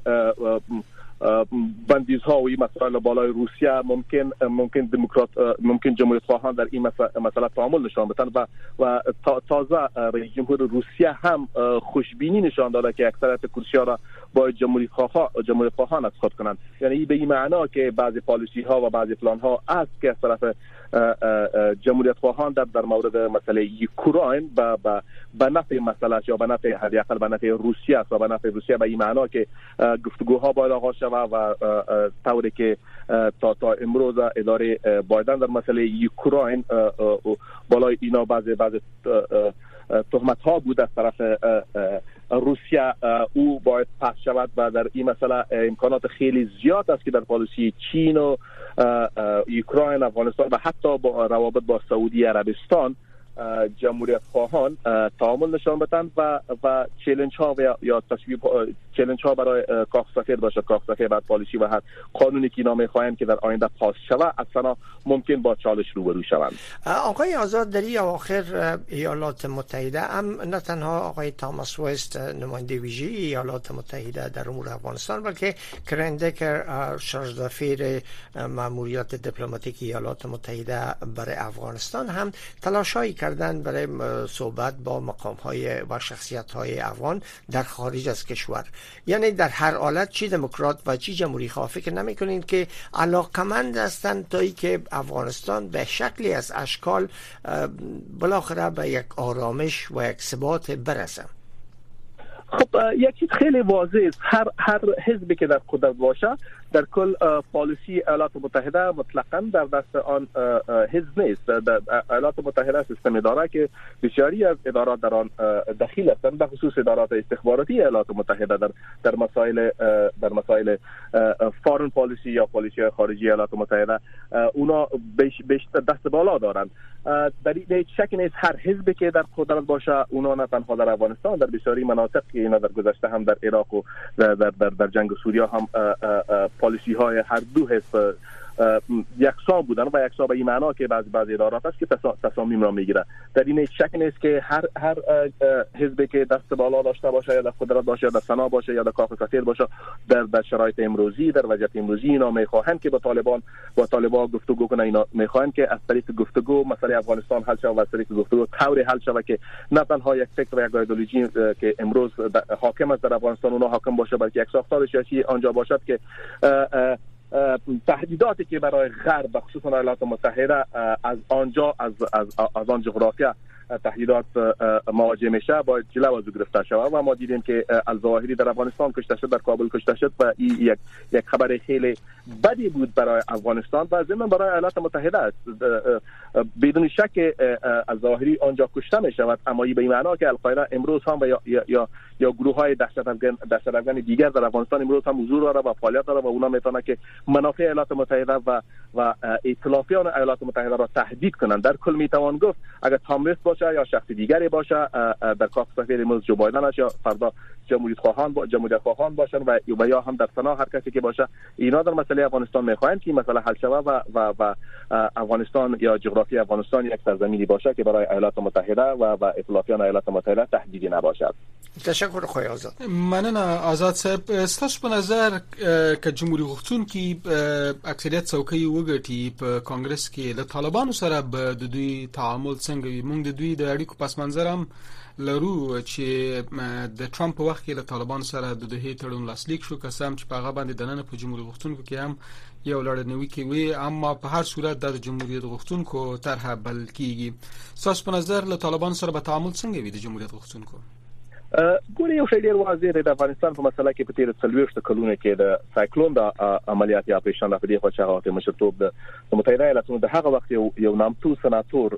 بندیزها و این مسائل بالای روسیه ممکن ممکن دموکرات ممکن جمهوریت خواهان در این مسئله تعامل نشان بدن و و تازه رئیس جمهور روسیه هم خوشبینی نشان داده که اکثریت کرسی‌ها را با جمهوریت خواهان جمهوریت خواهان انتخاب کنند. یعنی به این معنا که بعضی پالیسی ها و بعضی پلان ها است که از طرف جمهوریت خواهان در در مورد مسئله اوکراین با با به نفع مسئله یا به نفع حداقل به نفع روسیه است و به نفع روسیه به این معنا که گفتگوها باید آغاز شود و طوری که تا تا امروز اداره بایدن در مسئله اوکراین بالای اینا بعضی بعضی تهمت ها بود از طرف روسیه او باید پخش شود و در این مسئله امکانات خیلی زیاد است که در پالیسی چین و اوکراین، افغانستان و حتی با روابط با سعودی عربستان جمهوریت خواهان تعامل نشان بدن و و چالش ها و یا تصویب چالش ها برای کاخ سفید باشه، کاخ سفید بعد پالیسی و هر قانونی که نام خواهند که در آینده پاس شود اصلا ممکن با چالش روبرو شوند. آقای آزاد، در این اواخر ایالات متحده هم نه تنها آقای تاماس وست نماینده ویژه ایالات متحده در امور افغانستان بلکه کرن دکر شارژدافیر ماموریت دیپلماتیک ایالات متحده برای افغانستان هم تلاش‌هایی کردن برای صحبت با مقام‌های و شخصیت‌های افغان در خارج از کشور. یعنی در هر حالت چی دموکرات و چی جمهوری خواه فکر نمی‌کنین که علاقمند هستند تا اینکه افغانستان به شکلی از اشکال بالاخره به یک آرامش و یک ثبات برسه؟ خب یک چیز خیلی واضح است، هر هر حزبی که در قدرت باشه در کل پالیسی ایالات متحده مطلقاً در دست آن حزب نیست. در ایالات متحده سیستم داره که بسیاری از ادارات در آن دخیل هستند، به خصوص ادارات استخباراتی ایالات متحده در در مسائل در مسائل فارن پالیسی یا پالیسی خارجی ایالات متحده اونا بیش بیش دست بالا دارند. در این شک نیست هر حزبی که در قدرت باشه اونا نه تنها در افغانستان در بسیاری مناطق که اینا در گذشته هم در عراق و در در در, در جنگ سوریه هم پالیسی های هر دو حزب یکسان بودن و یکسان به این معنا که بعضی بعضی ادارات است که تصامیم را میگیره. در این شک نیست که هر هر حزبی که دست بالا داشته باشه یا در قدرت باشه یا در سنا باشه یا در کاخ سفید باشه در در شرایط امروزی در وضعیت امروزی اینا میخواهند که با طالبان با طالبان گفتگو کنه، اینا میخواهند که از طریق گفتگو مسئله افغانستان حل شود و از طریق گفتگو طوری حل شود که نه تنها یک فکر و یک ایدئولوژی که امروز حاکم است در افغانستان اونها حاکم باشه بلکه یک ساختار سیاسی آنجا باشد که تهدیداتی که برای غرب خصوصا ایالات متحده از آنجا از از از آن جغرافیا تهدیدات مواجه میشه باید جلو از گرفته شود و ما دیدیم که الظواهری در افغانستان کشته شد، در کابل کشته شد و این یک یک خبر خیلی بدی بود برای افغانستان و ضمن برای ایالات متحده است. بدون شک الظواهری آنجا کشته می شود، اما این به این معنا که القاعده امروز هم و یا یا یا گروه های دهشت افغان دهشت افغان دیگر در افغانستان امروز هم حضور داره و فعالیت داره و اونا میتونه که منافع ایالات متحده و و ائتلافیان ایالات متحده را تهدید کنند. در کل میتوان گفت اگر تامریست باشه یا شخص دیگری باشه در کاخ سفید امروز جو بایدن یا فردا جمهوریت خواهان با جمهوریت خواهان باشن و یا هم در سنا هر کسی که باشه اینا در مسئله افغانستان میخواهند که مسئله حل شود و و و افغانستان یا جغرافی افغانستان یک سرزمینی باشه که برای ایالات متحده و و ائتلافیان ایالات متحده تهدیدی نباشد. تشکر خوی آزاد. مننه آزاد صاحب. ستاسو په نظر ک جمهوریت غوښتونکي اکثریت څوکۍ وګټي په کانګرس کې له طالبانو سره به د دوی تعامل څنګه وي؟ موږ د دوی د اړیکو پس منظر هم لرو چې د ټرمپ په وخت کې له طالبانو سره د دوی تړون لاسلیک شو، قسم چې په هغه باندې دننه په جمهوریت غوښتونکو کې هم یو لړنوي کې وي، اما په هر صورت د جمهوریت غوښتونکو طرحه بل کیږي. ستاسو په نظر له طالبانو سره به تعامل څنګه وي د جمهوریت غوښتونکو؟ ګوري یو شی ډیر واضح دی د افغانستان په مسله کې په تیر څلوېښت کلونو کې د سایکلون د عملیاتي اپریشن په دې خوا چې هغه مشرتوب د متحده ایالاتونو د هغه وخت یو یو نامتو سناتور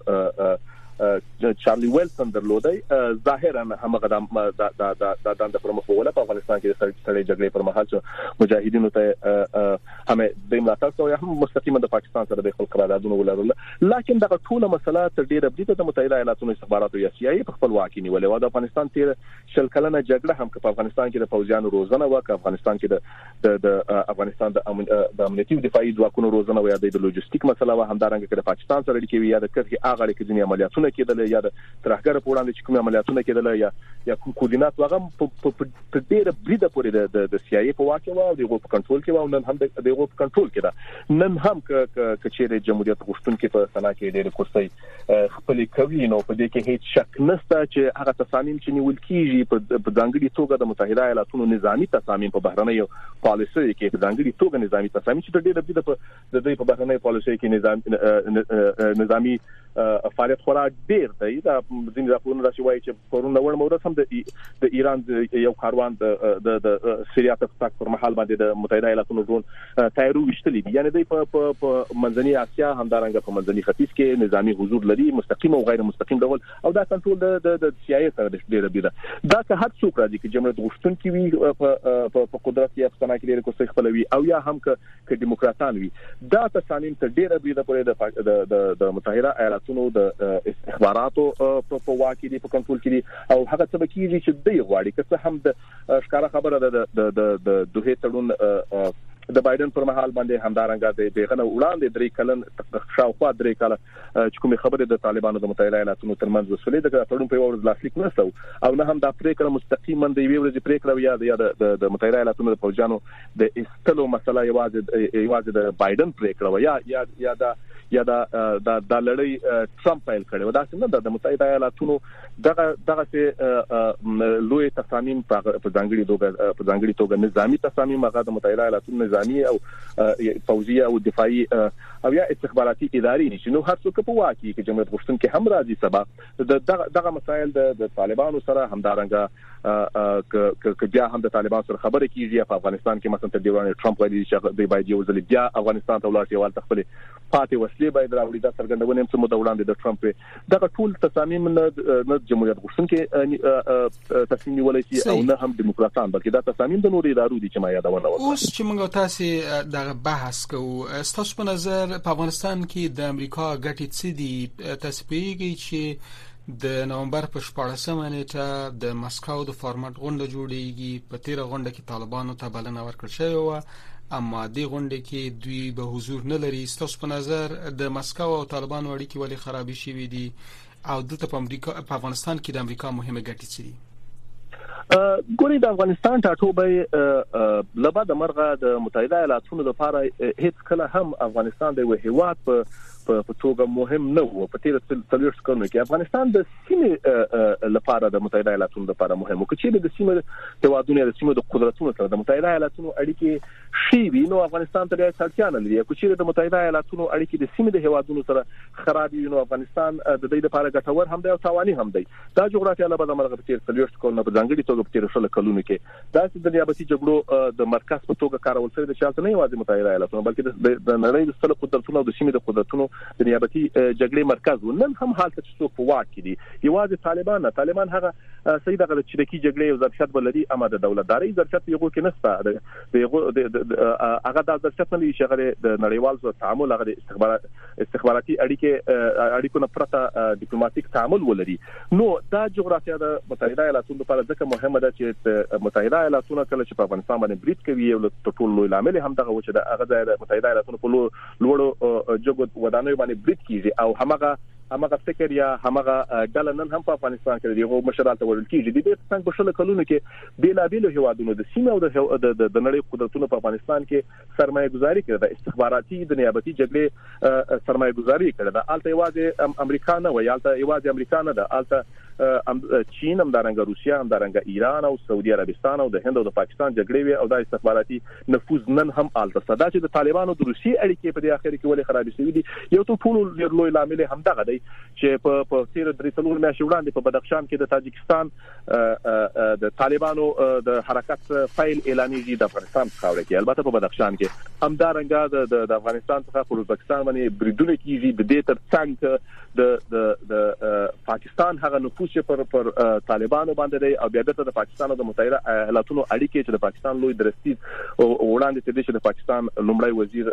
چارلی ویلسن درلودی ظاهرا همغه د د د د د پرمخ ولا په افغانستان کې د سړي جګړې پر مهال چې مجاهدینو ته هم د ملاتړ کوي هم مستقیما د پاکستان سره د خپل قراردادونو ولرل لکه دا ټول مسله تر ډیره بدیته د متحده ایالاتونو استخباراتو یا سی آی ای په خپل واکینی ولې و د افغانستان تیر شل کلنه جګړه هم په افغانستان کې د فوجانو روزنه وکړه افغانستان کې د د افغانستان د امنیتي دفاعي ځواکونو روزنه و یا د لوجستیک مسله و همدارنګه کې د پاکستان سره اړیکې یا د کړي هغه اړیکې د عملیاتونو کېدل یا د ترهګر په وړاندې چې کوم عملیاتونه کېدل یا یا کوم کوردینات واغم په ډیره بریده پورې د د سی آی ای په واکه و او د غو په کنټرول کې و او نن هم د غو په کنټرول کې ده نن هم ک چیرې جمهوریت غوښتونکو په سنا کې ډېر کوستي خپل کوي نو په دې کې هیڅ شک نشته چې هغه تصامیم چې نیول کیږي په ځانګړي توګه د متحده ایالاتونو نظامی تصامیم په بهرنیو پالیسي کې په ځانګړي توګه نظامی تصامیم چې ډېر بریده په د دې په بهرنیو پالیسي کې نظام نظامی فعالیت خورا ډیر دی دا ځینې راپورونه راځي وایي چې پرون نوړ مورد هم د د ایران یو کاروان د د سیریا ته پر محل باندې د متحده ایالاتونو ډرون تایرو وشتلی دي یعنی د په منځنی اسیا همدارنګه په منځنی ختیځ کې نظامی حضور لري مستقیم او غیر مستقیم ډول او دا کنټرول د د سی آی ای سره ډیر دی دا که هر څوک راځي چې جمهوریت غوښتونکي وي په قدرت یا څنګه کې ډیر کوڅه خپلوي او یا هم که دیموکراتان وي دا تصامیم ته ډیر دی د د د متحده ایالاتونو د استخباراتو په واکې دي په کنټرول کې دي او هغه څه کېږي چې د غواړي که هم د ښکارا خبره ده د د د دوه تړون د بایدن پر مهال باندې همدارنګه د بیغنه وړاندې درې کلن شاوخوا درې کاله چې کومه خبره د طالبانو د متحده ایالاتونو ترمنځ وسولې د تړون په ورځ لاسلیک نشو او نه هم د پریکړه مستقیما د یوې ورځې پریکړه یا د د متحده ایالاتونو د فوجانو د استلو مسله یوازې یوازې د بایدن پریکړه یا یا یا د یا دا د لړۍ ټرمپ پیل کړي و دا څنګه د متحده ایالاتونو دغه دغه چې لوی تصامیم په ځانګړي توګه په ځانګړي توګه نظامی تصامیم هغه د متحده ایالاتونو نظامی او فوجي او دفاعي او یا استخباراتي اداري نشي نو هر څوک په واکي کې جمهوریت غوښتونکي هم راځي سبا دغه مسایل د طالبانو سره همدارنګه ک بیا هم د طالبانو سره خبرې کیږي په افغانستان کې مثلا تر دیوان ټرمپ وایي چې د باید یو ځل بیا افغانستان ته ولاړ شي ول تخپل پاتې وسلې باید راوړي دا څرګندونه هم څه مدوړاندې د ټرمپ دغه ټول تصامیم نه جمهوریت غوښتونکي تصمیم نیولای شي او نه هم دیموکراتان بلکې دا تصامیم د نورو ادارو دي چې ما یادونه وکړه اوس چې موږ تاسو دغه بحث کوو تاسو په نظر په افغانستان کې د امریکا ګټې څه دي تاسو پیږي چې د نومبر په شپاړسمه نیټه د مسکو د فارمټ غونډه جوړیږي په تیر غونډه کې طالبانو ته بلنه ورکړل شوې و اما د غونډه کې دوی به حضور نه لري تاسو په نظر د مسکو او طالبانو اړیکې ولې خرابې شوې دي او دلته په امریکا په افغانستان کې د امریکا مهمه ګټې څه دي ګوري د افغانستان ټاټوبه لبا د مرغه د متحده ایالاتونو لپاره هیڅ کله هم افغانستان د وحیوات په په توګه مهم نه وو په تیر څلور کلونو کې افغانستان د سیمې لپاره د متحده ایالاتونو لپاره مهم وو چې د سیمې توازن د سیمې د قدرتونو سره د متحده ایالاتونو اړیکې شي وي نو افغانستان ته اړتیا نه لري چې د متحده ایالاتونو اړیکې د سیمې د هوادونو سره خراب وي نو افغانستان د دې لپاره ګټور هم دی او تاواني هم دی دا جغرافیه له بده مرغه په تیر څلور کلونو په ځانګړي توګه په تیر شل کلونو کې دا د نیابتي جګړو د مرکز په توګه کارول شوی د شالته نه یوازې متحده ایالاتونو بلکې د نړۍ د ستر قدرتونو او د سیمې د قدرتونو د نیابتي جګړې مرکز ونن هم حالت چې څوک په واک کې دي یوازې طالبان طالبان هغه سید هغه د چریکي جګړې او ظرفیت ولري اما د دولتداري ظرفیت یو کې نشته د هغه د ظرفیت نه چې هغه د نړیوال سره تعامل هغه د استخبارات استخباراتي اړیکې اړیکو نه پرته ډیپلوماټیک تعامل ولري نو دا جغرافیه د متحده ایالاتونو لپاره ځکه مهمه ده چې متحده ایالاتونو کله چې په افغانستان باندې برید کوي یو ټول لوی عامل هم دغه و چې د هغه د متحده ایالاتونو په لوړو جګو ودانیو باندې برید کیږي او همغه همغه فکر یا همغه ډله نن هم په افغانستان کې دی یو مشران ته ورل کیږي د دې څنګه په شل کلونو کې بیلابیل هیوادونو د سیمه او د نړۍ قدرتونو په افغانستان کې سرمایه گذاري کړې ده استخباراتي د نیابتي جګړې سرمایه گذاري کړې ده الته یوازې امریکا نه وي الته یوازې امریکا نه ده الته چین هم دارنګ روسیا هم دارنګ ایران او سعودي عربستان او د هند او د پاکستان جګړې وي او د استخباراتي نفوذ نن هم آلته صدا چې د طالبانو د روسي اړیکې په دې اخر کې ولې خراب شوې دي یو ټول ټول لوی لامل هم دغه دی چې په په تیر درې څلور میاشتې وړاندې په بدخشان کې د تاجکستان د طالبانو د حرکت فایل اعلانېږي د افغانستان خاوره کې البته په بدخشان کې همدارنګه د افغانستان څخه په ازبکستان باندې بریدونه کیږي د دې تر څنګ د د د پاکستان هغه نفوذ پر پر طالبانو باندې دی او بیا د پاکستان او د متحده ایالاتونو اړیکې چې د پاکستان لوی درستیز وړاندې تدې چې د پاکستان لومړی وزیر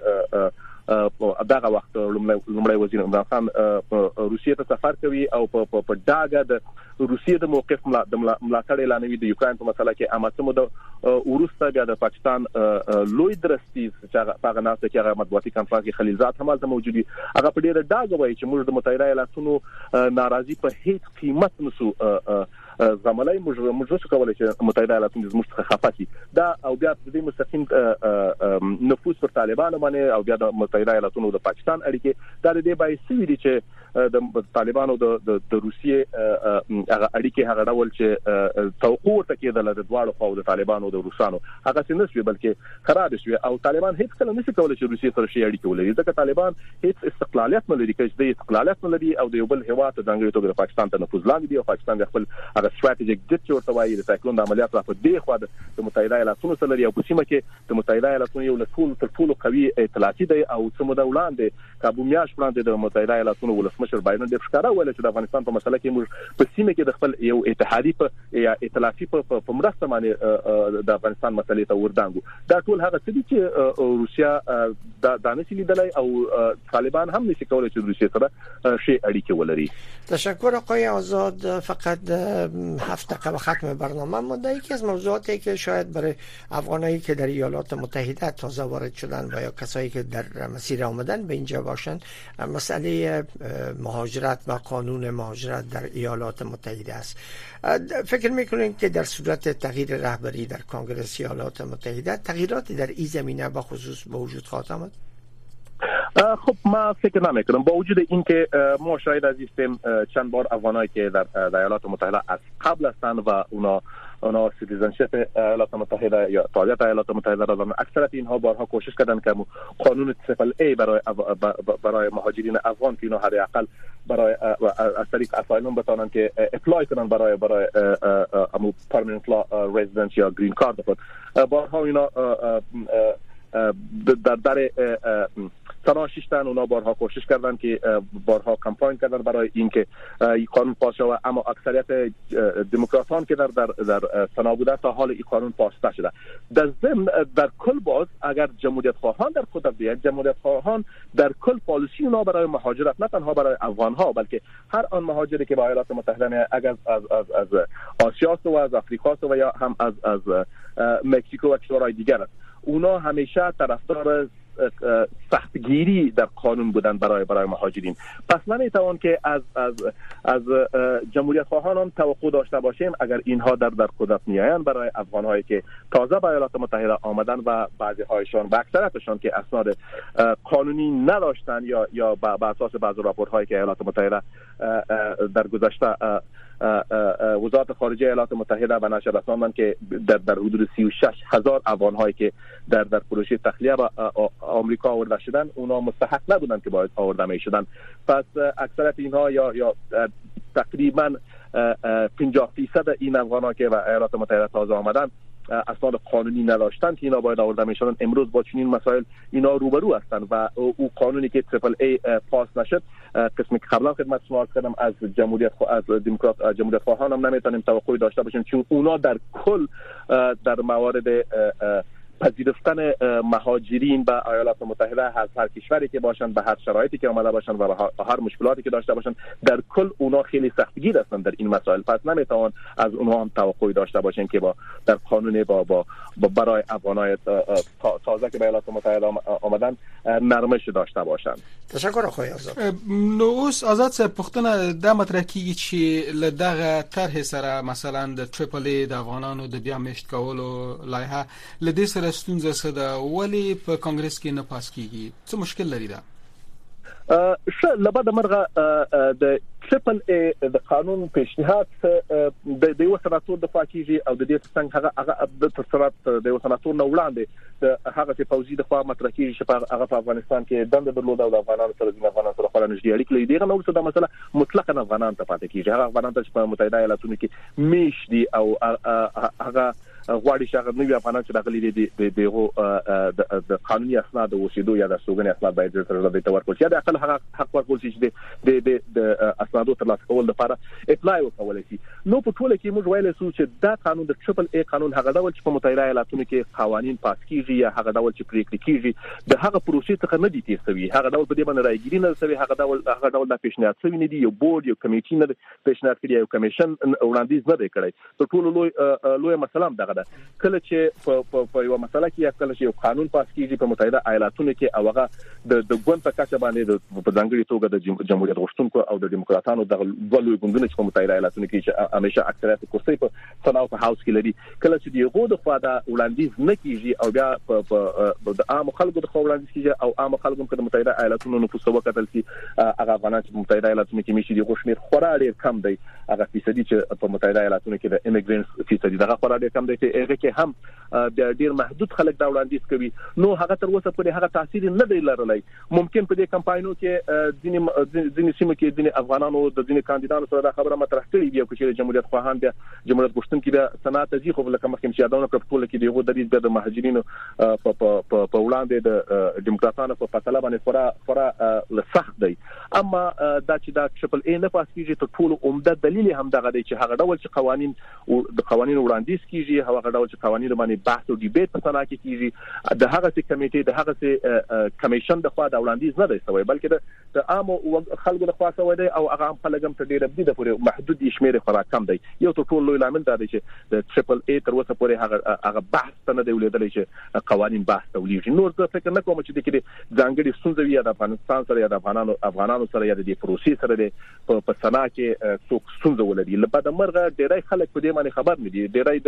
دغه وخت لومړی وزیر عمران خان روسیې ته سفر کوي او په په ډاګه د روسیې د موقف ملاتړ اعلانوي د یوکرين په مسله کې اماتمو د ورسته بیا د پاکستان لوی درستیز چې هغه ناسته کې هغه مطبوعاتي کانفرنس کې خلیلزاد هم د موجودي هغه په ډیره ډاګه وایي چې موږ د متحده ایالاتونو ناراضي په هیڅ قیمت نسو زملای موږ موږ څه کولای چې متحده ایالاتونو زموږ څخه خفاتي دا او بیا د دې مستقیم نفوذ پر طالبانو باندې او بیا د متحده ایالاتونو د پاکستان اړیکې دا د دې باعث وي چې د طالبانو د د روسیې هغه اړیکې هغه ډول چې توقع ورته کېدل د دواړو خواو د طالبانو او د روسانو هغه څه نشوي بلکې خراب شوي او طالبان هیڅ کله نشي کولای چې روسیې سره شي اړیکې ولري ځکه طالبان هیڅ استقلالیت نه لري چې د استقلالیت نه لري او د یو بل هیواد د ځانګړي توګه پاکستان ته نفوذ لاندې دی او پاکستان د خپل هغه ستراتیژیک ډیټ چې ورته وایي د سایکلون د عملیات را په دې خوا د متحده ایالاتونو سره لري او په سیمه کې د متحده ایالاتونو یو ټول تر ټولو قوي ائتلافي دی او څومره وړاندې کابو میاش وړاندې د متحده ایالاتونو ولسمشر بایدن د ښکارا ویل چې د افغانستان په مسله کې موږ په سیمه کې د خپل یو اتحادي په یا ائتلافي په مرسته باندې د افغانستان مسلې ته وردانګو دا ټول هغه څه دي چې روسیا د دانشي لیدلای او طالبان هم نشي کولای چې روسیې سره شي اړیکې ولري. تشکر آقای آزاد. فقط هفت دقیقه ختم برنامه مونده. یکی از موضوعاتی که شاید برای افغانایی که در ایالات متحده تازه وارد شدن و یا کسایی که در مسیر آمدن به اینجا باشند مسئله مهاجرت و قانون مهاجرت در ایالات متحده است. فکر میکنید که در صورت تغییر رهبری در کنگره ایالات متحده تغییراتی در این زمینه به خصوص به وجود خواهد آمد؟ خب ما فکر نمیکنم با وجود اینکه ما شاید عزیزیم چند بار افغانایی که در ایالات متحده از قبل هستند و اونا اونا سیتیزنشپ ایالات متحده یا تابعیت ایالات متحده را دارن اکثریت اینها بارها کوشش کردن که قانون تریپل ای برای برای مهاجرین افغان که اینا حداقل برای از طریق اسایلوم بتونن که اپلای کنن برای برای امو پرمننت لا رزیدنس یا گرین کارت بخواد بارها اینا در در تناشیشتن اونا بارها کوشش کردن که بارها کمپاین کردن برای اینکه این قانون پاس شود اما اکثریت دموکراتان که در در در سنا بوده تا حال این قانون پاس نشده. در ضمن در کل باز اگر جمهوریت خواهان در قدرت بیان جمهوریت خواهان در کل پالیسی اونا برای مهاجرت نه تنها برای افغان ها بلکه هر آن مهاجری که به ایالات متحده اگر از از از آسیا و از آفریقا و یا هم از از مکزیکو و کشورهای دیگر است اونا همیشه طرفدار سختگیری در قانون بودن برای برای مهاجرین. پس من میتوان که از از از جمهوریت خواهان هم توقع داشته باشیم اگر اینها در در قدرت میآیند برای افغان‌هایی که تازه به ایالات متحده آمدن و بعضی هایشان و اکثریتشان که اسناد قانونی نداشتن یا یا بر اساس بعضی راپورت‌هایی که ایالات متحده در گذشته وزارت خارجه ایالات متحده به نشر رساندند که در در حدود سی و شش هزار افغان هایی که در در پروژه تخلیه به آمریکا آورده شدن اونا مستحق نبودند که باید آورده می شدن. پس اکثریت اینها یا یا تقریبا پنجاه درصد این افغان ها که به ایالات متحده تازه آمدن اسناد قانونی نداشتند که اینا باید آورده می شدن. امروز با چنین مسائل اینا روبرو هستند و او قانونی که تریپل ای پاس نشد قسمی که قبلا خدمت شما عرض کردم از جمهوریت از دموکرات جمهوریت خواهان هم نمیتونیم توقعی داشته باشیم چون اونا در کل در موارد پذیرفتن مهاجرین به ایالات متحده از هر کشوری که باشند به هر شرایطی که آمده باشند و به هر مشکلاتی که داشته باشند در کل اونا خیلی سختگیر هستند در این مسائل. پس نمیتوان از اونها هم توقعی داشته باشیم که با در قانون با, با, با برای افغانای تازه که به ایالات متحده آمدن نرمش داشته باشند. تشکر آقای آزاد. نو اوس آزاد صاحب پښتنه د مطرح کیږي چې لدغه طرح سره مثلا د تریپل ای د افغانانو د بیا مشت کولو لایحه لدې سره ستونزه سده ولی په کانګرس کې نه پاس کیږي څه مشکل لري دا؟ ش لبا د مرغه د ټریپل ای د قانون پیشنهاد د د یو سناتور د فاکیږي او د دې څنګه هغه هغه د تسرات د یو سناتور نو وړاندې د هغه چې فوزي د خوا مطرح کیږي چې هغه په افغانستان کې دند درلود او د افغانانو سره د افغانانو سره خپل نږدې اړیکې لري. دغه نو څه د مسله مطلقاً افغانان ته پاتې کیږي. هغه افغانان چې په متحده ایالاتونو کې میش دي او هغه غواړي چې هغه نوی افغانان چې داخلي دي د دغه د قانوني اسناد او وسیدو یا د سوګنې اسناد باید تر د تورکول چې د اقل هغه حق ورکول شي چې د د اسنادو تر لاسه کول لپاره اپلای وکول شي. نو په ټوله کې موږ ویل سو چې دا قانون د ټریپل ای قانون هغه ډول چې په متحده ایالاتونو کې قوانين پاس کیږي یا هغه ډول چې پریکړې کیږي د هغه پروسې څخه نه دي تیر شوی. هغه ډول په دې باندې راګیری نه شوی. هغه ډول هغه ډول د پیشنهاد شوی نه دی. یو بورډ یو کمیټي نه پیشنهاد کړی، یو کمیشن وړاندیز نه دی کړی. ټول ټول لوی لوی مسله ده کله چې په په یو مسله کې کله چې یو قانون پاس کیږي په متحده ایالاتونو کې او هغه د د ګوند په کچه باندې په ځانګړي توګه د جمهوریت غوښتونکو او د دیموکراتانو د ګلوي ګوندونو چې په متحده ایالاتونو کې چې همیشه اکثریت کرسي په سناو په هاوس کې لري، کله چې دیغه د خوا د وړاندیز نه کیږي او بیا په د عام خلکو د خوا وړاندیز کیږي او عام خلکو په متحده ایالاتونو نفوس وکړل شي هغه افغانان چې متحده ایالاتونو کې میشي د غوښمیر خورا ډیر کم دی. هغه فیصدي چې په متحده ایالاتونو کې د ایمیګرینټس فیصدي دغه خورا ډیر کم دی چې هغه کې هم د ډیر محدود خلک دا وړاندیز کوي. نو هغه تر اوسه پورې هغه تاثیر نه دی لرلی. ممکن په دې کمپاینونو کې ځینې ځینې سیمو کې ځینې افغانانو د ځینې کاندیدانو سره دا خبره مطرح کړې وي چې جمهوریت خواهان بیا جمهوریت غوښتونکي بیا صنعت ځي خو لکه مخکې چې یادونه کړو ټول کې دیغه د دې د مهاجرینو په په په وړاندې د دیموکراتانو په فاصله باندې خورا خورا سخت دی. اما دا چې دا ټریپل ای نه پاس کیږي ته ټول عمده دلیل هم دغه دی چې هغه ډول چې قوانين د قوانینو وړاندیز کیږي هغه ډول چې قوانینو باندې بحث او ډیبیټ په سنا کې کیږي د هغه څه کمیټې د هغه څه کمیشن د خوا د وړاندیز نه دی شوی بلکې د عام خلکو د خوا شوی دی او هغه هم خلګم ته ډیر بدی د پورې محدود شمیر خورا کم دی. یو ټول لوی لامل دا دی چې د ټریپل ای تر اوسه پورې هغه هغه بحث نه دی ولیدل چې قوانین بحث تولیږي. نور څه فکر نه کوم چې د کې ځانګړي ستونزې یا د افغانستان سره یا د افغانانو افغانانو سره یا د دې پروسې سره د په سنا کې څوک ستونزې ولري. لپاره د مرغه ډیرای خلک په دې باندې خبر نه دي. ډیرای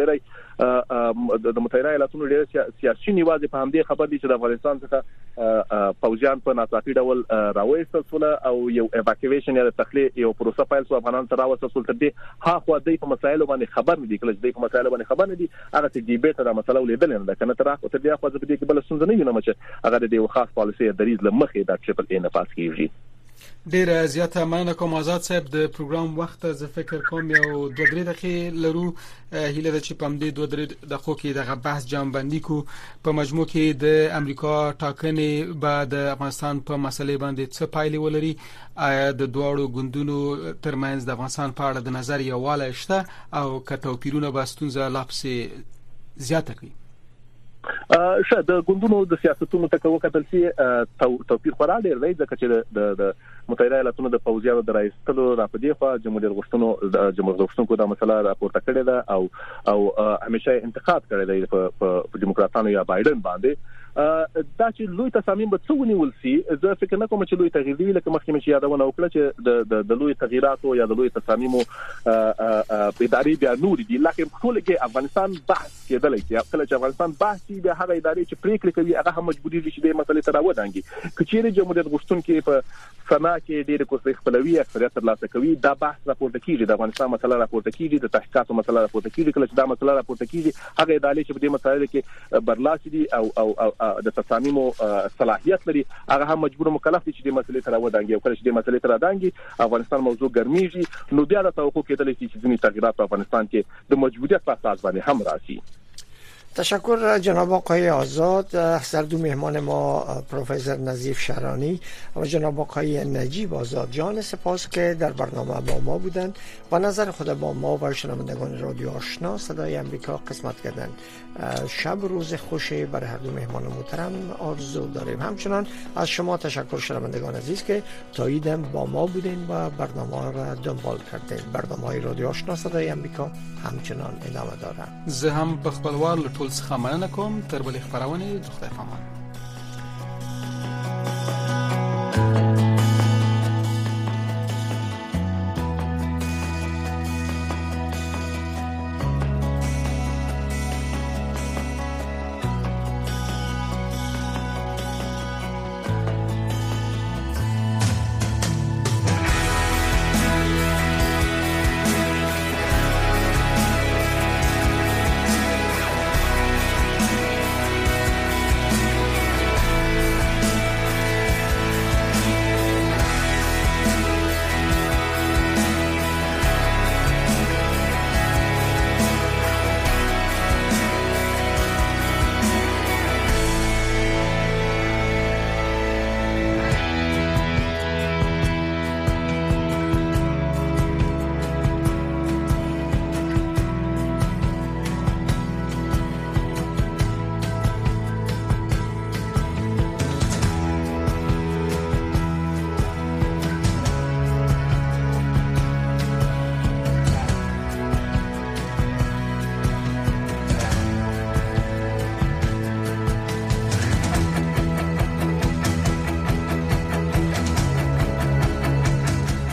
ډیرای د متحده ایالاتونو ډیر سیاسي نیوازې په همدې خبر دي چې د افغانستان څخه فوجیان په ناڅاپي ډول راوېستل شول او یو ایواکویشن یا د تخلیه یو پروسه پیل شو. افغانان تر راوستل شول تر دې ها خو د په مسایلو باندې خبر نه دي. کله چې د په مسایلو باندې خبر نه دي هغه چې ډیبیټ د مسلو لیدل نه کنه تر اخو تر دې خو د دې کې بل څه نه وینم چې هغه د یو خاص پالیسي دریز لمخې د ټریپل ای نه پاس کیږي. ډیر زیاته مننه کوم آزاد صاحب د پروګرام وخت ز فکر کوم یو دوه درې دقیقې لرو. هیله ده چې په دې دوه درې دقیقو کې دغه بحث جامبندي کو. په مجموع کې د امریکا ټاکنې بعد افغانستان په مسلې باندې څه پایلې ولري، آیا د دوړو ګوندونو ترمنځ د افغانستان په اړه د نظر یووالی شته او که توپیرونه به ستونزه لاپسې زیاته کړي. شه د ګوندونو د سیاستونو ته وکتل شي توپیر خورا ډیر دی ځکه چې د متحده ایالاتونو د پوځیانو د رئیستلو را پدې خو جمهوریت غوښتنو د جمهوریت غوښتونکو د مسله راپورته کړې ده او او همیشه انتقاد کړی دی په دیموکراتانو یا بایدن باندې. دا چې لوی تصامیم به څو ونیول شي زه فکر نه کوم چې لوی تغییر دی لکه مخکې چې یادونه وکړه چې د د لوی تغییراتو یا د لوی تصامیمو په ادارې بیا نور دي لکه ټول کې افغانستان بحث کېدلی چې کله چې افغانستان بحث بیا هغه ادارې چې پریکړه کوي هغه هم مجبوري دي چې د مسلې تر راوډانګي. کچېره جمهوریت غوښتونکي په سنا کې ډېر کوڅې خپلوي اکثریت تر لاسه کوي دا بحث راپورته کیږي د افغانستان مسله راپورته کیږي د تحقیقاتو مسله راپورته کیږي. کله چې دا مسله راپورته کیږي هغه ادارې چې په دې مسایلو کې برلاسي دي او او د تصامیمو صلاحیت لري هغه هم مجبور مکلف دي چې د مسلې تر راوډانګي او کله چې د مسلې تر راوډانګي افغانستان موضوع ګرميږي نو بیا د توقع کېدل چې ځینې تغییرات په افغانستان کې د موجودیت په اساس باندې هم راشي. تشکر جناب آقای آزاد. هر دو مهمان ما پروفسور نظیف شهرانی و جناب آقای نجیب آزاد جان سپاس که در برنامه با ما بودند و نظر خود با ما و شنوندگان رادیو آشنا صدای امریکا قسمت کردند. شب روز خوشی برای هر دو مهمان محترم آرزو داریم. همچنان از شما تشکر شنوندگان عزیز که تا ایدم با ما بودین و برنامه را دنبال کردین. برنامه رادیو آشنا صدای امریکا همچنان ادامه دارد. زه هم بخبلوار له ټول څخه مننه کوم. تر بلې خبرونه د خدای پامان.